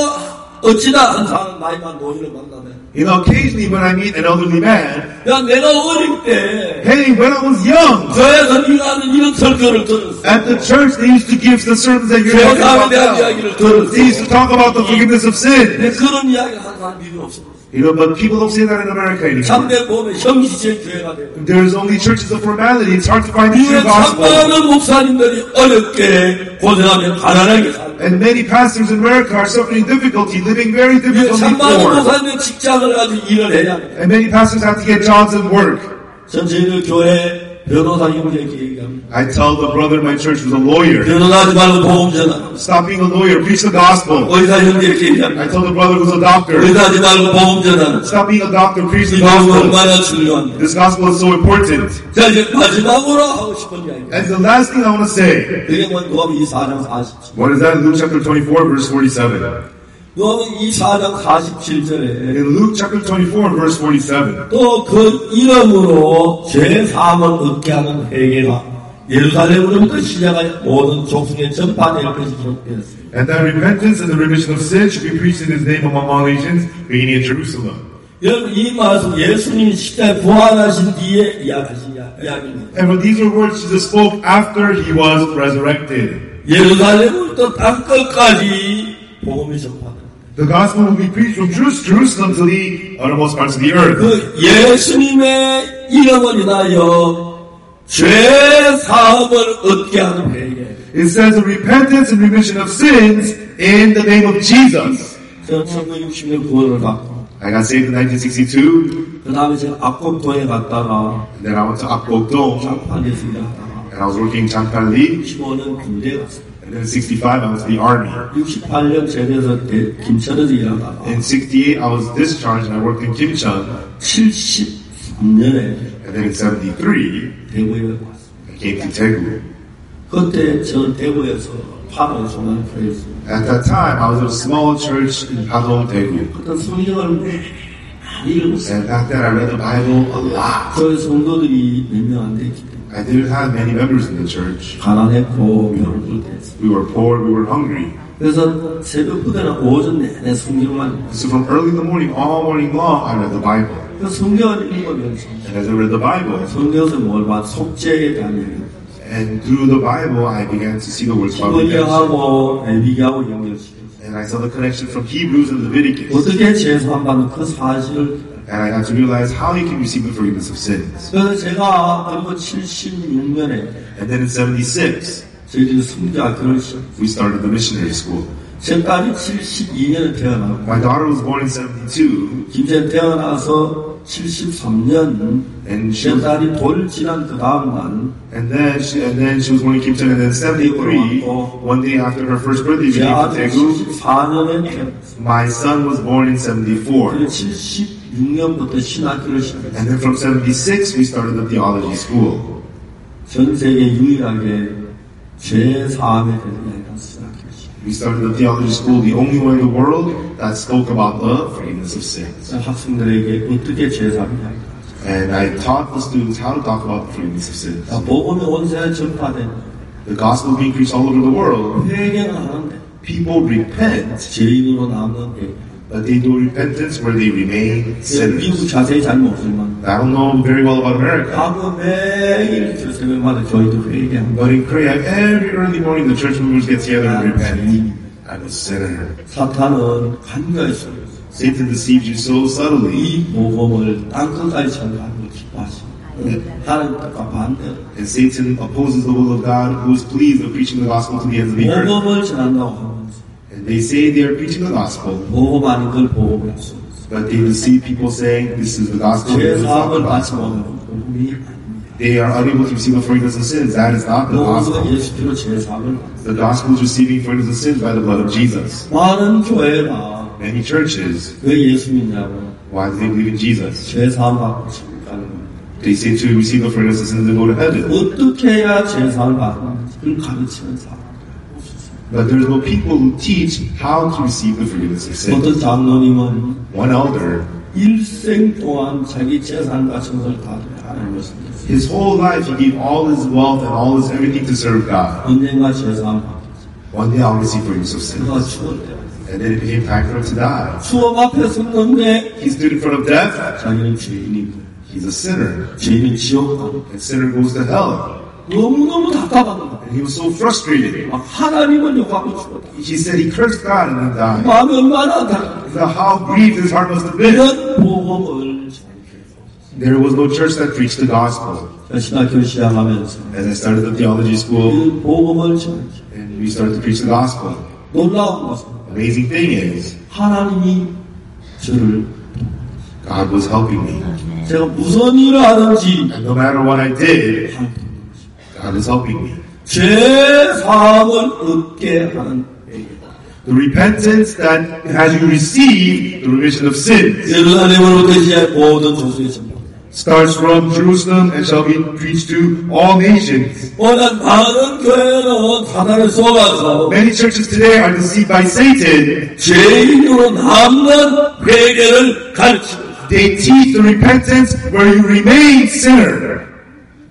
어찌나 항상 나이만 노인을 만나면 Occasionally when I meet an elderly man, 야 내가 어릴 때 hey, when I was young, 교회에서 네가 하는 이런 설교를 들었어. at the church they used to give the sermons that you're talking 죄사함에 about 대한 now. 이야기를 들었어. They used to talk about the forgiveness of sin. 근데 그런 이야기를 하는 사람이 미국에 없어. But people don't say that in America anymore. 참된 보면 형식의 교회가 돼요. There's only churches of formality. It's hard to find the true 미국의 gospel. 참많은 목사님들이 어렵게 고생하며 가난하게 살고 And many pastors in America are suffering difficulty, living very 미국의 difficultly 참많은 poor. 목사님들 직장을 가지고 일을 해야 돼. And many pastors have to get jobs and work. 전 저희들 교회 변호사님들에게 얘기합니다. I tell the brother in my church who's a lawyer, 변호사하지 말고 보험 전화. stop being a lawyer, preach the gospel. 의사 형제에게 I 얘기합니다. tell the brother who's a doctor, 의사하지 말고 보험 전화. stop being a doctor, preach the 이 복음 gospel. 얼마나 중요합니다. This gospel is so important. 자 이제 마지막으로 하고 싶은 이야기. And the last thing I want to say, 그게 뭔 누가복음 24장 47. what is that in Luke chapter 24, verse 47? 누가복음 24장 47절에 In Luke chapter 24, verse 47, 또 그 이름으로 죄 사함을 얻게 하는 회개가 예루살렘으로부터 시작하여 모든 족속에 전파될 것이 기록되었습니다. And that repentance and the remission of sin should be preached in His name among all nations, beginning in Jerusalem. 여러분 이 말씀 예수님이 십자가에 부활하신 뒤에 이야기입니다. And when these were words Jesus spoke after He was resurrected. 예루살렘부터 땅끝까지 복음이 전파됩니다. The gospel will be preached from Jerusalem to the uttermost parts of the earth. 그 예수님의 이름을 인하여 죄 사함을 얻게 하는 회개. It says the repentance and remission of sins in the name of Jesus. 저는 1960년 9월을 받고 I got saved in 1962. 그 다음에 제가 압곡동에 갔다가 And then I went to Akbokdong. 장판에서 일하다가 And I was working in Changpali. 15년 군대 갔어요. And then in 65, I went to the army. 68년 제대에서 김천에서 일하다가 In 68, I was discharged and I worked in Kimcheon. 73년에 And then in 73, 대구에 왔어요. I came to Daegu. 그때 저는 대구에서 파동 소만교회에서 At that time, I was at a small church in Padong, Daegu. 그때 성경을 많이 읽었어요. And back then, I read the Bible a lot. 저희 성도들이 몇 명 안 됐기 때문에 I didn't have many members in the church. 가난했고 병들었어요. We were poor, we were hungry. 그래서 새벽부터는 오전 내내 성경만 읽었어요. So from early in the morning, all morning long, I read the Bible. 그 성경을 읽으면서 And as I read the Bible, 성경에서 뭘 봐? 속죄에 대한 얘기. and through the Bible, I began to see the words about redemption. 히브리하고 레위기하고 연결시켰어요. And I saw the connection from Hebrews and Leviticus. 어떻게 죄사함받는 그 사실을 And I had to realize how you can receive the forgiveness of sins. 그래서 제가 그리고 76년에 And then in 76, 저희들이 성교학교를 시작했어요. we started the missionary school. 제 딸이 72년에 태어나고 My daughter was born in 72, 김제 태어나서 73년 and 제 딸이 돌 지난 그 다음 날 then she was born in Kimcheon, and then 73, one day after her first birthday, we 제 came to 아들 Daegu. 74년에 태어났어요. My son was born in 74. 그리고 76년부터 신학교를 시작했어요. And then from 76, we started the theology school. 전 세계 유일하게 죄사함에 대해서 이야기하는 신학교를 시작했어요. We started the theology school, the only one in the world that spoke about the forgiveness of sins. 학생들에게 어떻게 죄사함을 이야기하죠. And I taught the students how to talk about the forgiveness of sins. 복음이 온 세상에 전파되는 The gospel being preached all over the world. 회개는 하는데 People repent, 죄인으로 남는 회개. but they do repentance where they remain 미국 sinners. 자세히 잘 모르지만 I don't know very well about America, 하루 매일 새벽마다 교회도 회개합니다. but in Korea, every early morning the church members get together and repent. I'm a sinner. 사탄은 간과히 속였어요. Satan deceives you so subtly. 이 복음을 땅끝까지 전하는 걸 기뻐하시고 하나님 뜻과 반대로 And Satan opposes the will of God, who is pleased with preaching the gospel to the ends of the earth. 복음을 전한다고 하면서 And they say they are preaching the gospel, 복음 아닌 걸 복음이라고 했어요. but they deceive people saying this is the gospel. This is not the 죄사함을 받지 gospel. 못하면 복음이 아닙니다. They are unable to receive the forgiveness of sins. That is not the 복음은 gospel. 예수 피로 죄사함을 받습니다. The gospel is receiving forgiveness of sins by the blood of Jesus. 많은 교회가 Many churches, 왜 예수 믿냐고 why do they believe in Jesus? 죄사함 받고 싶다는 거예요. They say to receive the forgiveness of sins and go to heaven. 어떻게 해야 죄사함을 받는지 그걸 가르치는 사람. But there's no people who teach how to receive the forgiveness of sins. 어떤 장로님은 One elder, 일생 동안 자기 재산과 정성을 다 하나님을 섬겼어요. his whole life he gave all his wealth and all his everything to serve God. 언젠가 죄사함을 받겠어요. One day I'll receive forgiveness of 그가 sins. 죽을 때 And then it became time for him to die. 수업 앞에 섰는데 He stood in front of death. 자기는 죄인인 거예요. He's a sinner. 죄인은 지옥 가는 And sinner goes to hell. 너무너무 답답한 거예요. And he was so frustrated. 막 하나님을 욕하고 죽었다. He said he cursed God and then died. 마음이 얼마나 안타까워. Now how grieved his heart must have been. 이런 복음을 There was no church that preached the gospel. 신학교를 시작하면서 As I started the theology school 그 복음을 전하죠. and we started to preach the gospel. 놀라운 것은 Amazing thing is, 하나님이 저를 God was helping me. 제가 무슨 일을 하든지 And no matter what I did, God was helping me. 죄사함을 얻게 하는 The repentance that has you received the remission of sins 예루살렘으로부터 시작 모든 족속에 전파. starts from Jerusalem and shall be preached to all nations. 워낙 많은 교회는 사단을 속아서 Many churches today are deceived by Satan. 죄인으로 남는 회개를 가르치고 They teach the repentance where you remain sinner.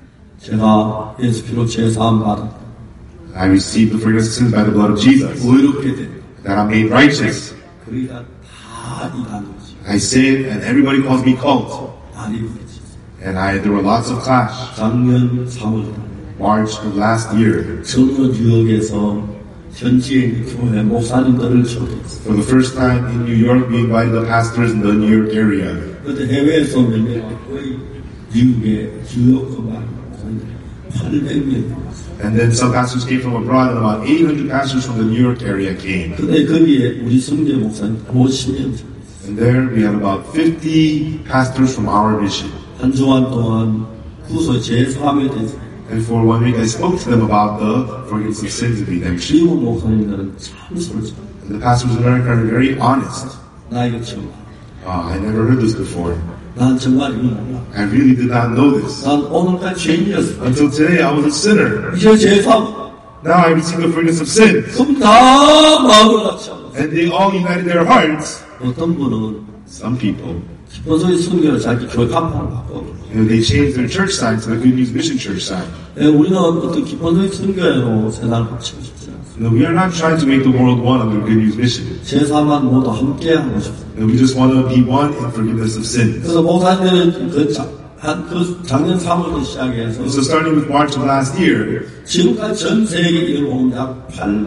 제가 예수 피로 죄사함 받았다. I received the forgiveness of sins by the blood of Jesus. 의롭게 됐다. That I'm made righteous. 그러니까 다 일하는 거지. I say it and everybody calls me cult. 다 이루어지. And there were lots of clash. 작년 3월 March of last year, 정로 뉴욕에서 현지에 있는 교회 목사님들을 초대했어요. for the first time in New York, we invited the pastors in the New York area. 그때 해외에서 몇 명 거의 미국의 뉴욕 건강 목사님들 800명 왔어요. And then some pastors came from abroad, and about 800 pastors from the New York area came. 그때 거기에 우리 성대 목사님 50명 And there we had about 50 pastors from our mission. 한 주간 동안 구소 제3에 대해서 And for 1 week, I spoke to them about the forgiveness of sins and redemption. 미국 목사님들은 참 솔직해. And the pastors in America are very honest. 나 이거 처음 알아. I never heard this before. 난 정말 이거 몰라. I really did not know this. 난 오늘까지 죄인이었어. Until today, I was a sinner. 이제 제3 Now I received the forgiveness of sins. 그럼 다 마음을 같이 하고 And they all united their hearts. 어떤 분은 Some people, 기본소리 순교를 자기 교회 간판을 바꿔. they changed their church sign to the Good News Mission Church sign. 우리는 어떤 기본소리 순교로 세상을 바치고 싶지 않습니다. No, we are not trying to make the world one under Good News Mission. 제3만 모두 함께 하고 싶습니다. And we just want to be one in forgiveness of sins. 그래서 목사님들은 그 작년 3월부터 시작해서 So starting with March of last year, 지금까지 전 세계 이르면 약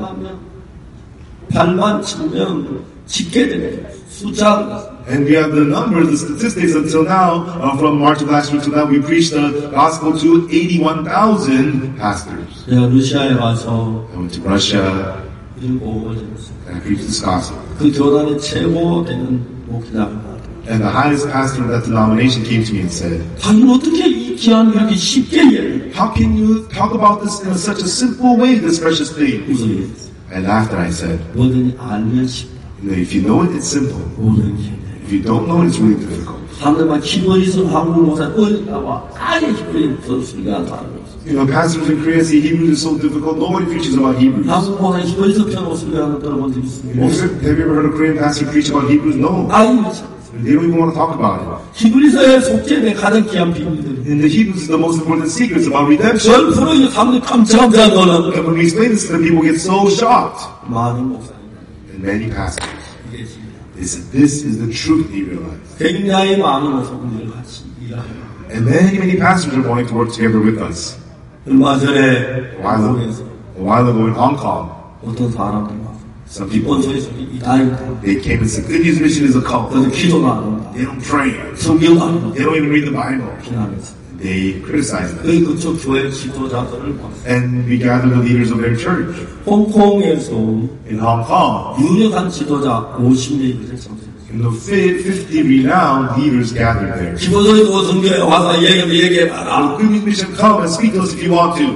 8만 7명 집계됩니다. 숫자가. and we have the numbers, the statistics until now, from March of last year to now, we preached the gospel to 81,000 pastors. 제가 러시아에 가서 I went to Russia 일곱을 했어요. and I preached this gospel. 그 교단의 최고 되는 목회자가 And the highest pastor of that denomination came to me and said, 당신 어떻게 이 귀한 이렇게 쉽게 이해해? how can you talk about this in such a simple way, this precious thing? 무슨 얘기했어? I laughed and I said, 뭐든지 알면 쉽다. if you know it, it's simple. 뭐든지 If you don't know it, it's really difficult. 사람들만 힘을 있어 한국 목사 어디다가 아예 힘을 있어 순간 사람이 You know, pastors in Korea say Hebrews is so difficult, nobody preaches about Hebrews. 한국 목사 힘을 있어 편하고 순간 들어본 적 있습니다. Have you ever heard a Korean pastor preach about Hebrews? No. 아유 They don't even want to talk about it. 히브리서의 속죄의 가장 귀한 비밀들. In the Hebrews is the most important secrets about redemption. 절 풀어요 사람들이 깜짝깜짝 놀라고. And when we explain this to them, people get so shocked. 많은 목사님 And many pastors, 이게 진짜 they said, this is the truth they realize. 굉장히 많은 목사님들 같이 일하고. And many pastors are wanting to work together with us. 얼마 전에 A while ago in Hong Kong, 어떤 사람들 와서 some people, 기본소에서 이다이다. they came and said, Good News Mission is a cult. 그래서 기도도 안 한다. They don't pray. 성경 안 한다. They don't even read the Bible. 비난했어. They criticize them. 그쪽 교회 지도자들을 봤어. And we gather the leaders of their church. 홍콩에서 In Hong Kong, 유력한 지도자 50명이 그랬어. and the 50 renowned leaders gathered there. 기본소에 도성교회 와서 얘기해봐라. Good News Mission, come and speak to us if you want to.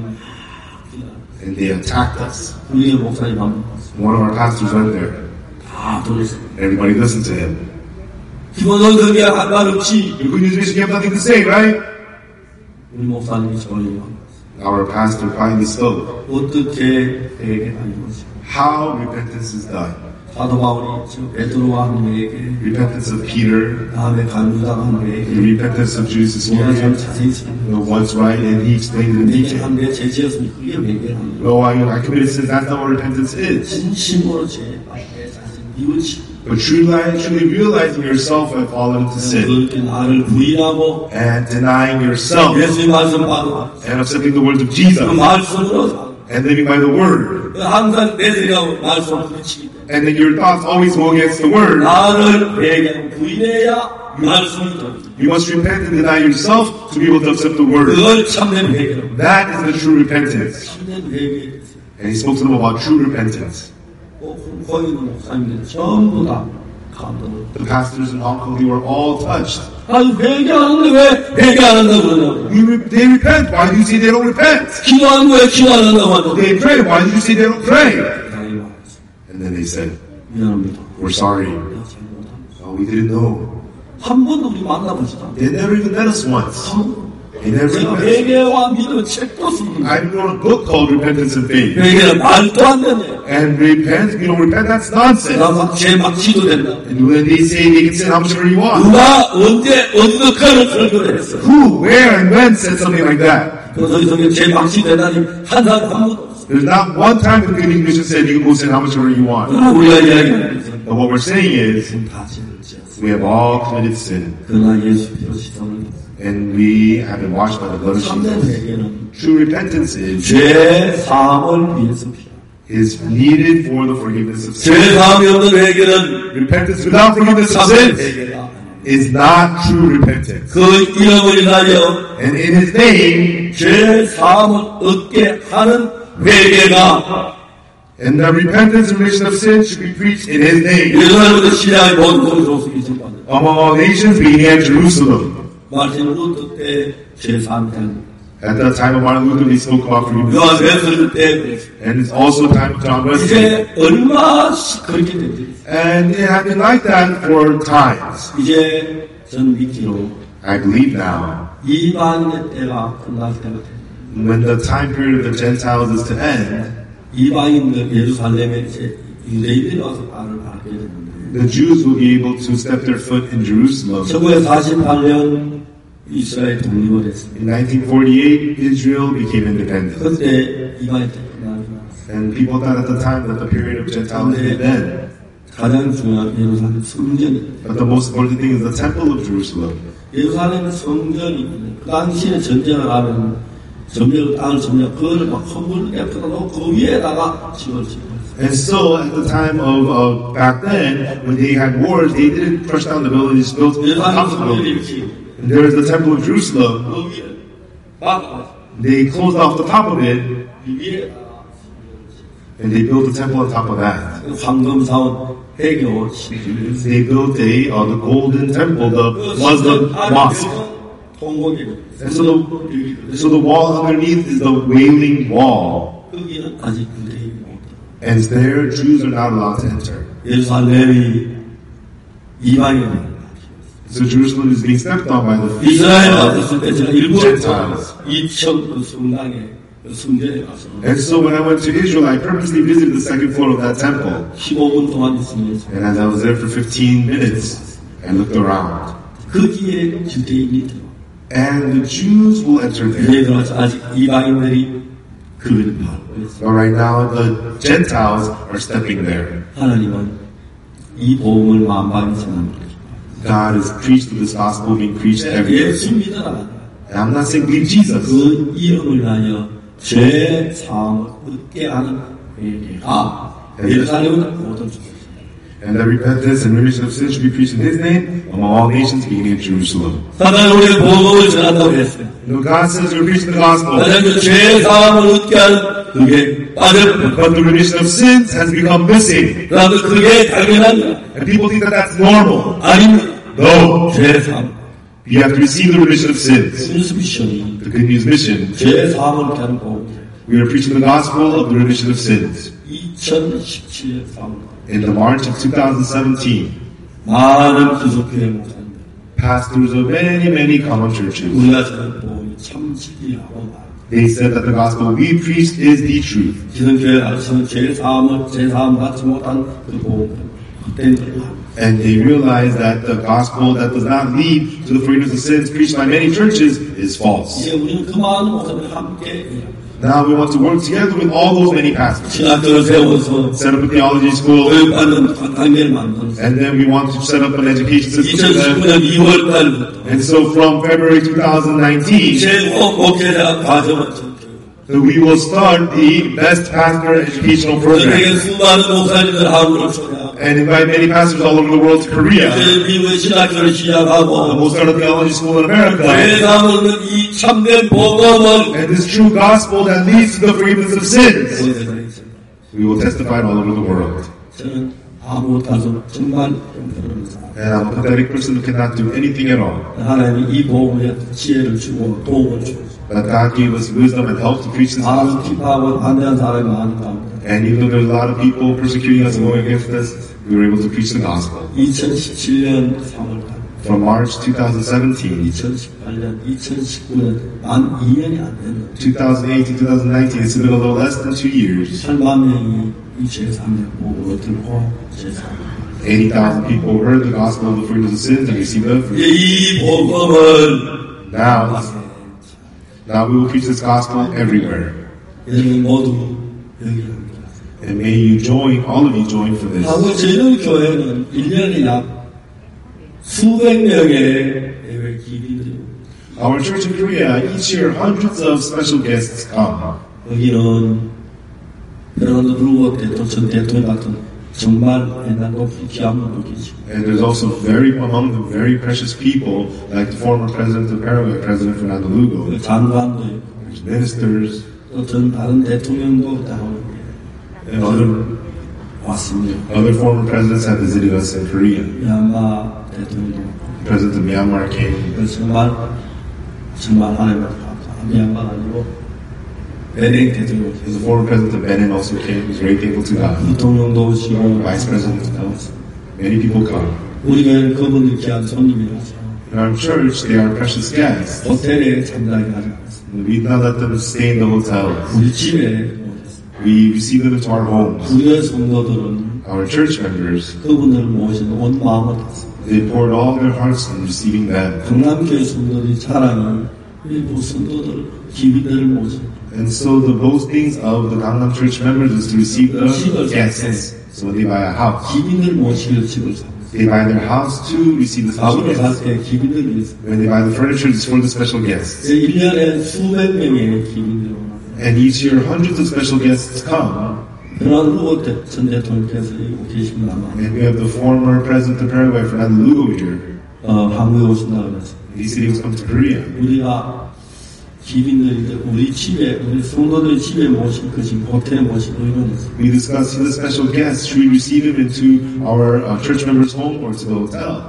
And they attacked us. 우리의 목사님 한번 봤어. One of our pastors went there. 다 들었어. Everybody listened to him. 기본소에 할 말 없지. The Good News Mission, you have nothing to say, right? 우리 목사님이 저를 Our pastor finally spoke. 어떻게 회개하는 것이 How repentance is done. 사도 바울이 베드로와 한명에게 Repentance of Peter, 다음에 간유당 the 한명에게 repentance of Judas 참 Iscariot, 자세히 쓰는 what's right, and he explained it in 내게 detail. 한게 죄지었으니 그게 회개하는 거예요. Oh, I committed sins, that's not what repentance is. 진심으로 죄 내 자신 뉘우치고 But truly realizing yourself have fallen into sin, 그렇게 나를 부인하고 and denying yourself, 예수의 말씀 받고 and accepting the words of 그 Jesus, 말씀으로 살고 and living by the word. 항상 내 생각하고 말씀을 부딪히기 때문에 And then your thoughts always go against the word. 나를 회개하고 부인해야 말씀을 들어요. You must repent and deny yourself to be able to accept the word. 그걸 참된 회개라고. That is the true repentance. 참된 회개에 대해서 And he spoke to them about true repentance. 홍콩에 있는 목사님들 전부 다 감동을. The pastors in Hong Kong, they were all touched. 아니 회개하는데 왜 회개 안 한다고 그러냐고. They repent. Why do you say they don't repent? 기도하는 거에 기도 안 한다고 하냐고. They pray. Why do you say they don't pray? 다행히 말했어. And then they said, 미안합니다. we're sorry. 내가 잘못합니다. Oh, we didn't know. 한 번도 우리 만나보지도 않았어. They never even met us once. They never 제가 even met us. 회개와 믿음의 책도 쓰는 I wrote a book called Repentance and Faith. 회개는 말도 안 되네. And repent, you don't repent, that's nonsense. 나막 기도된다. And when they say they can sin how much ever you want. 누가 언제 어느 칼을 설교를 했어. Who, where, and when said something like that? 더 이상 제 방식 대단히 한 사람 한 번도 없어요. There's not one time the Good English said you can go send how much ever you want. 우리가 이야기하는 것은 But what we're saying is, 다 죄를 지었어요. we have all committed sin, 그러나 예수 피로 씻음을 and we have been washed by the blood of 참된 Jesus. 회개는 True repentance 죄 사함을 위해서 필요합니다. is needed for the forgiveness of 죄 sin. 사함이 없는 회개는 Repentance without forgiveness of 참된 sins 회개가 is not true repentance. 그 이름을 인하여 And in His name, 죄 사함을 얻게 하는 회개가 and the repentance and remission of sin should be preached in His name 예루살렘의 신앙의 모든 곳으로 있습니다. among all nations, beginning at Jerusalem. 마틴 루터 때죄 사함이 되는 At the time of Martin Luther, they spoke about forgiveness. 요한 웨슬리 때 그랬어요. And it's also the time of John Wesley. 이제 얼마씩 그렇게 됐어요. And it had been like that for times. 이제 전 믿기로 I believe now, 이방인의 때가 끝날 때가 됩니다. when the time period of the Gentiles is to end, 이방인들 예루살렘에 이제 유대인들이 와서 발을 밟게 되는데 the Jews will be able to step their foot in Jerusalem. 1948년 이스라엘 독립을 했습니다. In 1948, Israel became independent. 그때 이방인 때 끝나는 And people thought at the time that the period of Gentiles would end. 가장 중요한 예루살렘 성전입니다. But the most important thing is the temple of Jerusalem. 예루살렘 성전이 그 당시에 전쟁을 하면 땅을 점령 그걸 막 허물게 풀어놓고 그 위에다가 집을 짓고 And so, at the time of back then, when they had wars, they didn't crush down the buildings, built on 예루살렘 top of the 성전이 buildings. 이렇게 And there is the temple of Jerusalem. 그 위에 막 They closed off the top of it, 이 위에다가 and they built a temple on top of that. 황금사원 해교 They built the golden temple, the Muslim mosque. And so the wall underneath is the Wailing Wall. 거기는 아직 유대인이 못 And there, Jews are not allowed to enter. 예루살렘이 이방인입니다. So Jerusalem is being stepped on by the 이스라엘 왔을 때 제가 일본 Gentiles. 2천 그 성당에 그 성전에 가서 And so when I went to Israel, I purposely visited the second floor of that temple. 15분 동안 있으면서 And as I was there for 15 minutes, I looked around. 거기에 유대인이 들어. And the Jews will enter there. 예를 들어서 아직 이방인들이 그를 밟고 있어요. But right now, the Gentiles are stepping there. 하나님은 이 복음을 만방에 전합니다. God has preached this gospel being preached everywhere. 예수 믿어라. And I'm not saying believe Jesus. 그 이름을 위하여 죄 사함을 얻게 하는 회개가 예루살렘은 모든 중에 And the repentance and remission of sin should be preached in His name among all nations, beginning at Jerusalem. 사단 우리의 복음을 전한다고 했어요. No, God says you're preaching the gospel, 하나님 죄 사함을 얻게 하는 그게 빠져버려. but the remission of sins has become missing. 그러면 그게 당연한 거야. And people think that that's normal. 아닙니다. No, 죄 사함. you have to receive the remission of sins. 무슨 미션이 The good news mission. 죄 사함을 얻게 하는 복음이에요. We are preaching the gospel of the remission of sins. 2017년 3월 In the March of 2017, 많은 기독교회 목사님들 pastors of many common churches, 우리가 전한 복음이 참 진리라고 말합니다. they said that the gospel we preached is the truth. 기독교회 가르치는 죄 사함을 받지 못한 그 복음은 헛된 거예요. And they realized that the gospel that does not lead to the forgiveness of sins preached by many churches is false. 이제 우리는 그 많은 목사님들 함께 Now we want to work together with all those many pastors, 신학교를 세워서 set up a theology school, 교육받는 단계를 만들어서 and then we want to set up an education system for them. 2019년 2월 달부터 And so from February 2019, 최고 목회자 과정을 so we will start the best pastor educational program 세계 수많은 목사님들 한국을 초대하고 and invite many pastors all over the world to Korea. 이제 미국의 신학교를 And 시작하고 we'll start a theology school in America. 세상을 이 참된 복음을 And this true gospel that leads to the forgiveness of sins, we will testify it all over the world. 저는 아무것도 정말 형편없는 사람. And I'm a pathetic person who cannot do anything at all. 하나님이 이 복음에 지혜를 주고 도움을 주고 But God gave us wisdom and help to preach this 아무 gospel. 기파하고 반대한 사람이 많은가 And even though there's a lot of people persecuting us and going against us, we were able to preach the gospel. 2017년 3월달 From March 2017, 2018년 2019년 만 2년이 안 됐는데 2018 2019, it's been a little less than 2 years. 8만 명이 이 제3의 복음을 들고 제3 80,000 people heard the gospel of the forgiveness of sins and received the 이 복음을 Now, Now we will preach this gospel everywhere. 여러분 모두 여기랍니다. And may you join, all of you join for this. 하고 저희 교회는 1년에 약 수백 명의 예외 기빈들이 Our church in Korea, each year hundreds of special guests come. 여기는 베르난도 루어트 전 대통령 같은 정말 옛날 높은 귀한 분도 계시고 And there's also among them very precious people like the former president of Paraguay, President Fernando Lugo. 장관도 있고 There's ministers 또 전 다른 대통령도 다 and 왔습니다. other former presidents have visited us in Korea. 미얀마 대통령도 The president of Myanmar came. 그래서 정말 하나님 감사합니다. 미얀마가 아니고 베닝 대통령 The former president of Benin also came. He was very thankful to God. 대통령도 오시고 Vice president comes. Many people come. 우리 교회는 그분들 귀한 손님이라서 In our church, they are precious guests. 호텔에 잠자게 하지 않았습니다. We do not let them stay in the hotels. 우리 집에 오셨습니다. We receive them into our homes. 우리 교회 성도들은 Our church members, 그분들을 모시는 온 마음을 했습니다. they poured all their hearts in receiving them. 강남교회 성도들이 자랑이 일부 성도들 기빈들을 모시는 And so the boastings of the Gangnam Church members is to receive the guests. So when they buy a house, 기빈들 모시기를 집을 삽니다. they buy their house to receive the special 가구를 guests. 살 때 기빈들이 있습니다. When they buy the furniture, it's for the special guests. 1년에 수백 명의 기빈들이 오나 And each year, hundreds of special guests come. 베르난도 루어트 전 대통령께서 여기 계십니다만 And we have the former president of Paraguay, Fernando Lugo, here. 한국에 오신다고 해서 He said he was coming to Korea. 우리가 기빈들이 우리 집에 우리 성도들의 집에 모신 그 지금 호텔에 모신 이런 We discussed who the special guests. Should we receive him into our church members' home or to the hotel?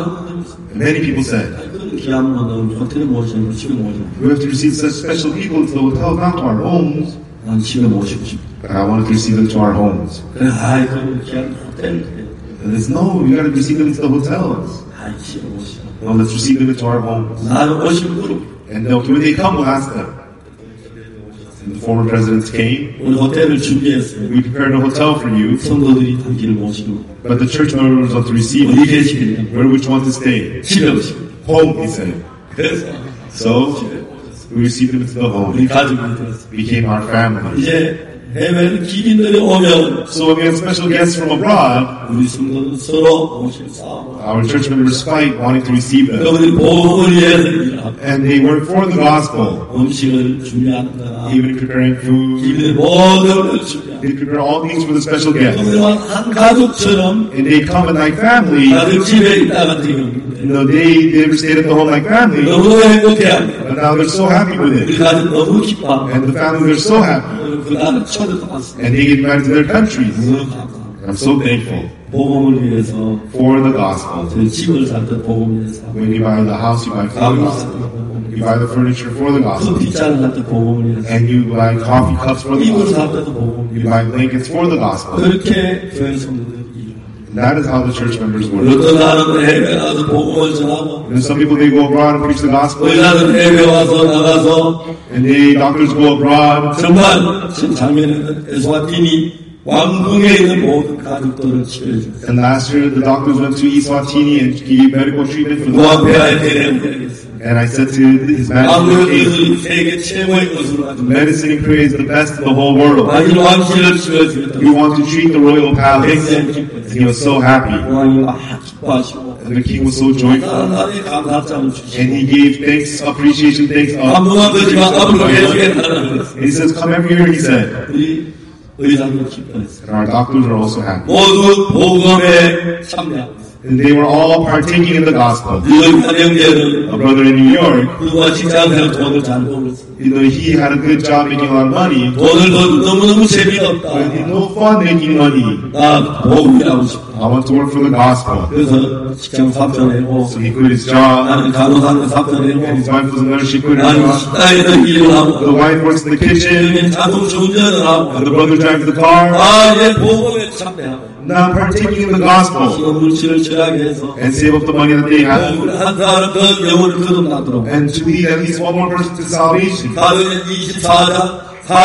And many people said, 그런 귀한 분은 호텔에 모시는 거 집에 모시는 we have to receive such special people to the hotel, not to our homes. 난 집에 모시고 싶어. But I wanted to receive them to our homes. 그래 그런 귀한 호텔 And there's no, we got to receive them to the hotels. 집에 모시고 No, let's receive them into our homes. 나는 오신 그룹 And when they come, we'll ask them. And the former presidents came. 우리 호텔을 준비했어요. We prepared a hotel for you. 성도들이 담기를 모시고 But the church members want to receive 어디 you. 계시겠냐? Where would you want to stay? 집에 오시고 Home, he said. 그래서 So, we received them into the home. 우리 가족이 되었어요. Became our family. 이제 해외 기빈들이 오면 So when we have special guests from abroad, 우리 성도는 서로 모시고 싸우고 our church members fight wanting to receive them. 그들이 복음을 위해서 일하고 And they work for the gospel. 음식을 준비하는 거나 Even preparing food. 기빈의 모든 걸 준비하고 They prepare all things for the special guests. 그들은 한 가족처럼 And they come in like family. 다들 집에 있다가 되는데 They never stayed at the home like family. 너무 행복해합니다. But now they're so happy with 우리 it. 가족 너무 기뻐합니다. And the families are so happy. 그 나는 초대도 받습니다. And they get back to their countries. 너무 감사합니다. I'm so thankful 복음을 위해서 for the gospel. 저희 집을 살 때 복음을 위해서 When you buy the house, you buy for the 가구를 살 때 gospel. 복음을 You buy the furniture for the gospel. 커피 잔을 살 때 복음을 위해서 And you buy coffee cups for the 이불 gospel. 살 때도 복음을 You 위해서 buy blankets for the gospel. 그렇게 교회 성도들이 일합니다. And that is how the church members work. 어떤 사람은 해외 가서 복음을 전하고 And some people, they go abroad and preach the gospel. 의사는 해외 와서 나가서 And doctors go abroad. 정말 지금 작년에는 에스와티니 왕궁에 있는 모든 가족들을 치료해줬어요. And last year, the doctors went to Eswatini and gave medical treatment for the 노아페아에 대해서 And I said to his manager, 왕국의 세계 최고의 것으로 가지고 medicine in Korea is the best in the whole world. 자기 왕실을 치료해주겠다. We want to treat the royal palace. 굉장히 And 기뻐했어요. he was so happy. 왕이 막 기뻐하시고 And the king was so joyful. 하나님 감사장을 And 주시고 he gave thanks, appreciation, thanks. 아무나 그지만 앞으로 해주겠다는 And he says, come every year, he said. 우리 의사도 기뻐했어요. And our doctors are also happy. 모두 복음에 참여하고 And they were all partaking in the gospel. 그 가정들은 A brother in New York, 그와 직장에서 돈을 잘 벌었어요. he had a good job making a lot of money, 돈을 벌 너무너무 but he 재미없다. had no fun making money. 나 복음이라고 싶어. I want to work for the gospel. 그래서 직장 사표 내고 So he quit his job. 나는 간호사한테 사표 And 내고 his wife was a nurse. She quit her 나는 job. 식당에서 일을 The 하고 wife works in the kitchen. 여기는 자동차 운전을 하고 And the brother drives the car. 이제 복음에 참여하고 Now partaking in the gospel. 지금 물질을 절약해서 And save up the money that they have. 복음을 한 사람 더 영혼을 거듭나도록 And to lead at least one more person to salvation. 가르는 24장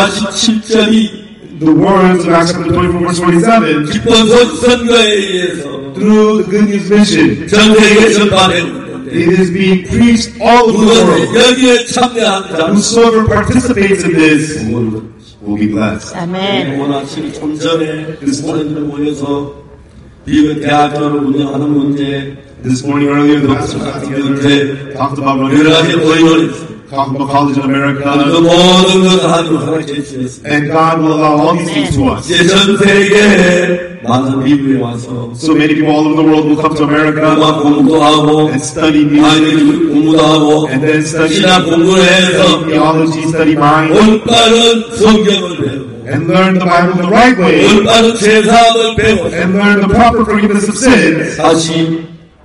47절이 The words of Acts chapter 24 verse 47. 기쁜 선거에 의해서 Through the good news mission. 전 세계에 전파되는데 It is being preached all over the world. 여기에 참여한 자 Whosoever participates in this will be blessed. 아멘. 원하시기 좀 전에 목사님들 모여서 미국 대학교를 운영하는 문제, This morning earlier, the pastor talked about 여러 가지 의논이 talked about college in America, 그 모든 것을 하나님 허락해 주셨습니다. and God will allow all these things to us. 이제 전 세계에 많은 미국에 와서 So many people all over the world will come to America 음악 공부도 하고 and study music, 아이들 공부도 하고 and then study 신학 공부를 해서 theology, study mind, 올바른 성경을 배우고 and learn the Bible the right way, 올바른 제사함을 배우고 and learn the proper forgiveness of sins, 다시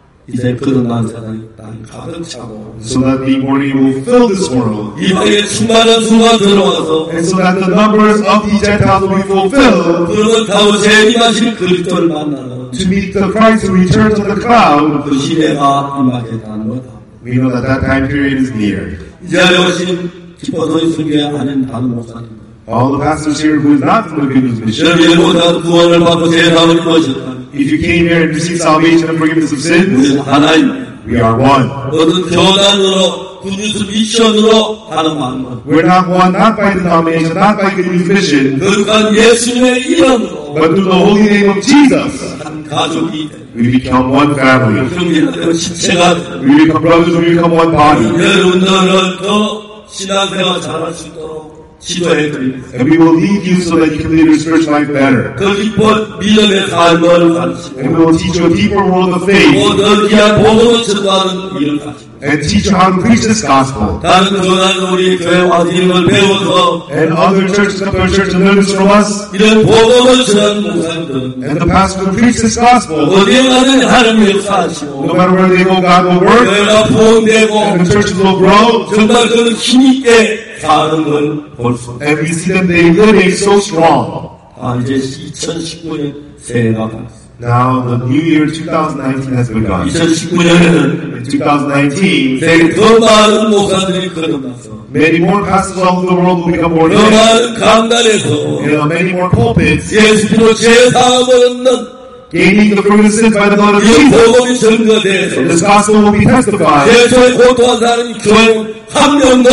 이제 거듭난 사람이 땅 가득 차고 so that the morning will fill this world, 이 땅에 수많은 수가 들어와서 and so that the numbers of the Gentiles will be fulfilled 그러면 다음 재림하실 그리스도를 만나는 to meet the Christ who returns on the cloud. 그 시대가 임하겠다는 거다. We know that that time period is near. 이 자리에 오신 기뻐서 있으게 아닌 다른 목사님 All the pastors here who is not from the Good News Mission, 여러분이 모두 구원을 받고 제사함을 입으셨다. if you came here and received salvation and forgiveness of sins, 우리는 하나님 we are one. 어떤 교단으로 굿뉴스 미션으로 하는 마음으로 We're not one, not by denomination, not by Good News Mission, 거룩한 예수님의 이름으로 but through the holy name of Jesus, 한 가족이 we become one family. 형제가 십체가 되고 We become brothers, we become one body. 여러분들은 더 신앙생활 잘할 수 있도록 지도해 드립니다. And we will lead you so that you can live your spiritual life better. 더 깊은 믿음의 삶을 가르치고 And we will teach you a deeper world of faith, 더 귀한 복음을 전하는 일을 가르치고 and teach you how to preach this gospel. 다른 교단 우리 교회 와서 이런 걸 배워서 And other churches come to our church and learn this from us. 이런 복음을 전하는 목사님들은 And the pastor will preach this gospel. 어디에 가든 하나님의 역사하시고 No matter where they go, God will work, 교회가 부흥되고 and the churches will grow, 정말 그런 힘있게 사는 걸 볼 수 있습니다. and we see them they living so strong. 이제 2019년 새해가 갔습니다. Now the new year 2019 has begun. 2019년에는 In 2019, 세계 더 많은 목사들이 거듭나서 many more pastors all over the world will become born 더 again. 많은 강단에서 Many more pulpits 예수님으로 제사함을 얻는 gaining the forgiveness by the blood of 이 Jesus. 복음이 증거돼서 This gospel will be testified, 예수의 고통한 사람이 교회 한 명도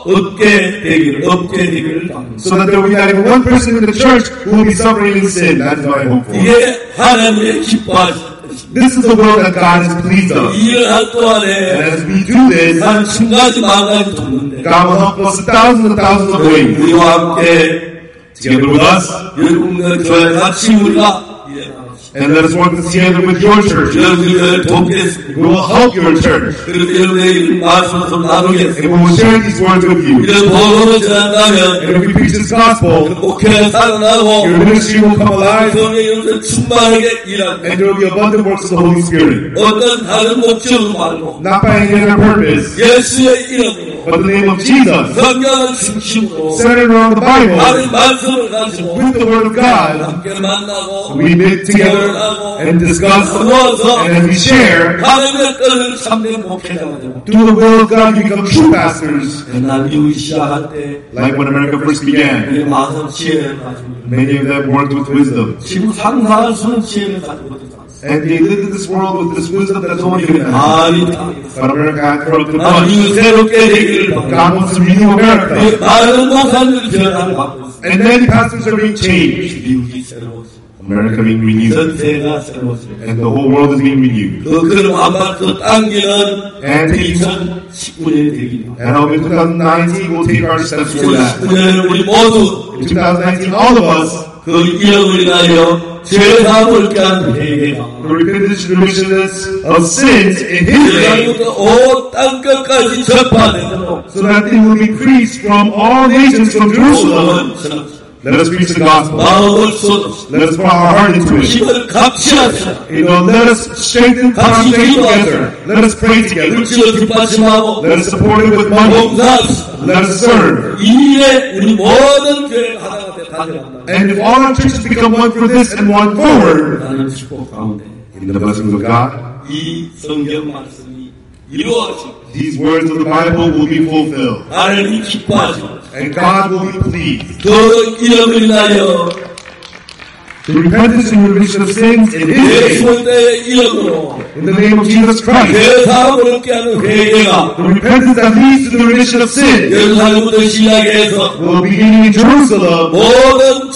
없게 되기를 바랍니다. so that there will be not even one person in the church who will be suffering in sin. That is what I hope for. 이게 하나님의 기뻐하신 This is the world that God is pleased of. 일을 할 And 동안에 as we do this, 한 1000가지 만가지 돕는데 God will help us in thousands and thousands of ways. 우리와 함께 Together with us, 여러분과 교회 같이 우리가 일해나갑시다. and let us work together with your church. 여러분을 돕겠습니다. We will help your church. 그리고 여러분의 말씀을 좀 And 나누겠습니다. we will share these words with you. 이런 복음을 전한다면 And if we preach this gospel, 목회가 살아나고 your ministry will come alive, 성령의 영을 충만하게 일합니다. and there will be abundant works of the Holy Spirit. 어떤 다른 목적을 말고 Not by any other purpose, 예수의 이름으로 but the name of Jesus, 성경을 중심으로 centered around the Bible, 하나님 말씀을 가지고 with the Word of God. 함께 만나고 We meet together and discuss, and as we share, 하나님의 뜻을 참된 목회자가 되고 through the will of God, you become true pastors. 옛날 미국이 시작할 때 Like when America first began, 이게 마성 지혜를 가지고 many of them worked with wisdom. 지금 상상할 수 없는 지혜를 가지고 있지 않습니다. And they lived in this world with this wisdom that no one even had. 많이 당했어요. But America had corrupted 아, much. 미국 새롭게 되기를 바랍니다. God wants to renew America. 많은 목사님들 변화를 받고 있습니다. And many pastors are being changed. 미국이 새로워지고 America being renewed. 전세가 새로워지고 And the whole world is being renewed. 그럼 아마 그 당기는 And 2019년이 되기를 And I hope in 2019 we'll take our steps for that. 2019년에는 우리 모두 In 2019, all of us, 그 이름을 인하여 죄사함을 깐 회개가 the repentance and remission of sins in His name, 그리고 온 땅끝까지 전파되도록 so that it will be preached from all nations from Jerusalem. Let us preach the gospel. 마음을 쏟읍시다. Let us pour our heart into it. 힘을 합치합시다. Let us strengthen our faith together. Let us pray together. 물질을 뒷받침하고 Let us support it with money. 봉사합시다. Let us serve. 이에 우리 모든 교회가 하나가 되 다져간다. And if all our churches become one for this and one forward, 나는 축복 가운데 in the blessings of God, 이 성경 말씀이 이루어지고 these words of the Bible will be fulfilled. 하나님이 기뻐하시고 And God will be pleased. 그 이름을 인하여 The repentance and remission of sins in His name. 예수의 이름으로 In the name of Jesus Christ. 죄사함을 얻게 하는 회개가 The repentance that leads to the remission of sin. 예루살렘부터 시작해서 Well, beginning in Jerusalem, 모든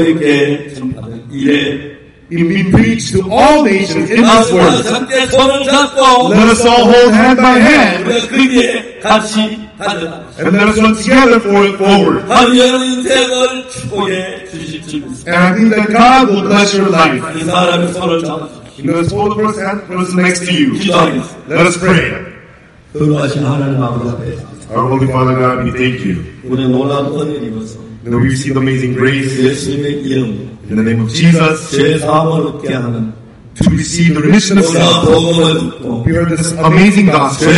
족속에게 전파된 이래 it will be preached to all nations in this world. 함께 손을 잡고 Let us all hold hand by hand 우리가 거기에 같이 가자. and let us run together forward. 하루에는 인생을 축복해 주실 줄 믿습니다. And I think that God will bless your life. 이 사람의 손을 잡아주십시오. You know, hold the person's hand, person next to you. 기도하겠습니다. Let us pray. 거룩하신 하나님 아버지 앞에 Our Holy Father God, we thank you. 우리 놀라운 은혜를 입어서 That we receive amazing grace 예수님의 이름 in the name of Jesus 죄사함을 얻게 하는 to receive the remission of 우리가 sin. 복음을 듣고 We heard this amazing gospel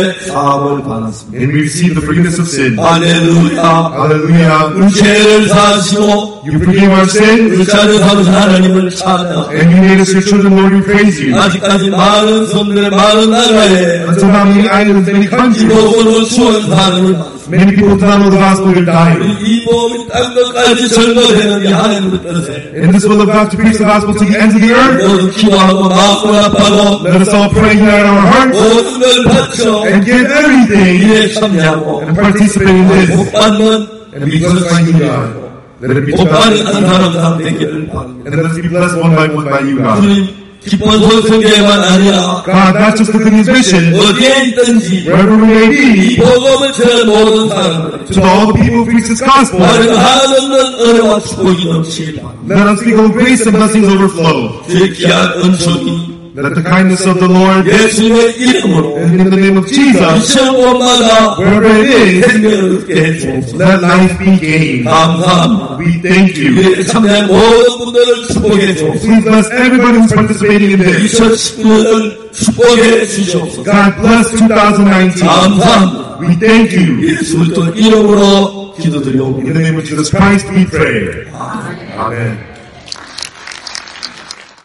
죄사함을 받았습니다. and we receive the forgiveness of sin. 할렐루야. Hallelujah. 우리 죄를 사하시고 You forgive our sins 우리 자녀 삼으신 하나님을 찬양. and you made us your children, Lord, we praise you. 아직까지 많은 손들의 많은 나라에 Until now, many islands, many 이 countries, 복음을 주는 사람을 많습니다. many people do not know the gospel, you're dying. 이 복음이 땅 끝까지 전거되는 이 하나님의 뜻에 In this will of God to preach the gospel to the ends of the earth. 모두 기도하고 마음을 아파도 Let us all pray here in our hearts 모든 걸 바쳐 and give everything 이에 참여하고 and participate in this 복 받는 and be blessed by you, God. Let it be to 복 받는 God. 한 사람 되기를 바랍니다. And let us be blessed one by you, God. 주님 기쁜 소식에만 아니라 God, not just the good news mission, 어디에 있든지 wherever we may 이 be, 복음을 전하는 모든 사람들 to all the people who preach this gospel, 우리가 한없는 은혜와 축복이 넘치길 바랍니다. let us speak of grace and blessings overflow. 주의 귀한 은총이 Let the kindness of the Lord, 예수의 이름으로 and in the name of Jesus, 이천 곳마다 wherever it is, 생명을 얻게 해주옵소서. let life be gained. 감사합니다. We thank you. 우리의 참여한 모든 분들을 축복해 주옵소서. Please bless everybody who's participating in this. 2019년을 축복해 주시옵소서. God bless 2019. 감사합니다. We thank you. 예수 그리스도 이름으로 기도드리옵니다. In the name of Jesus Christ we pray. Amen.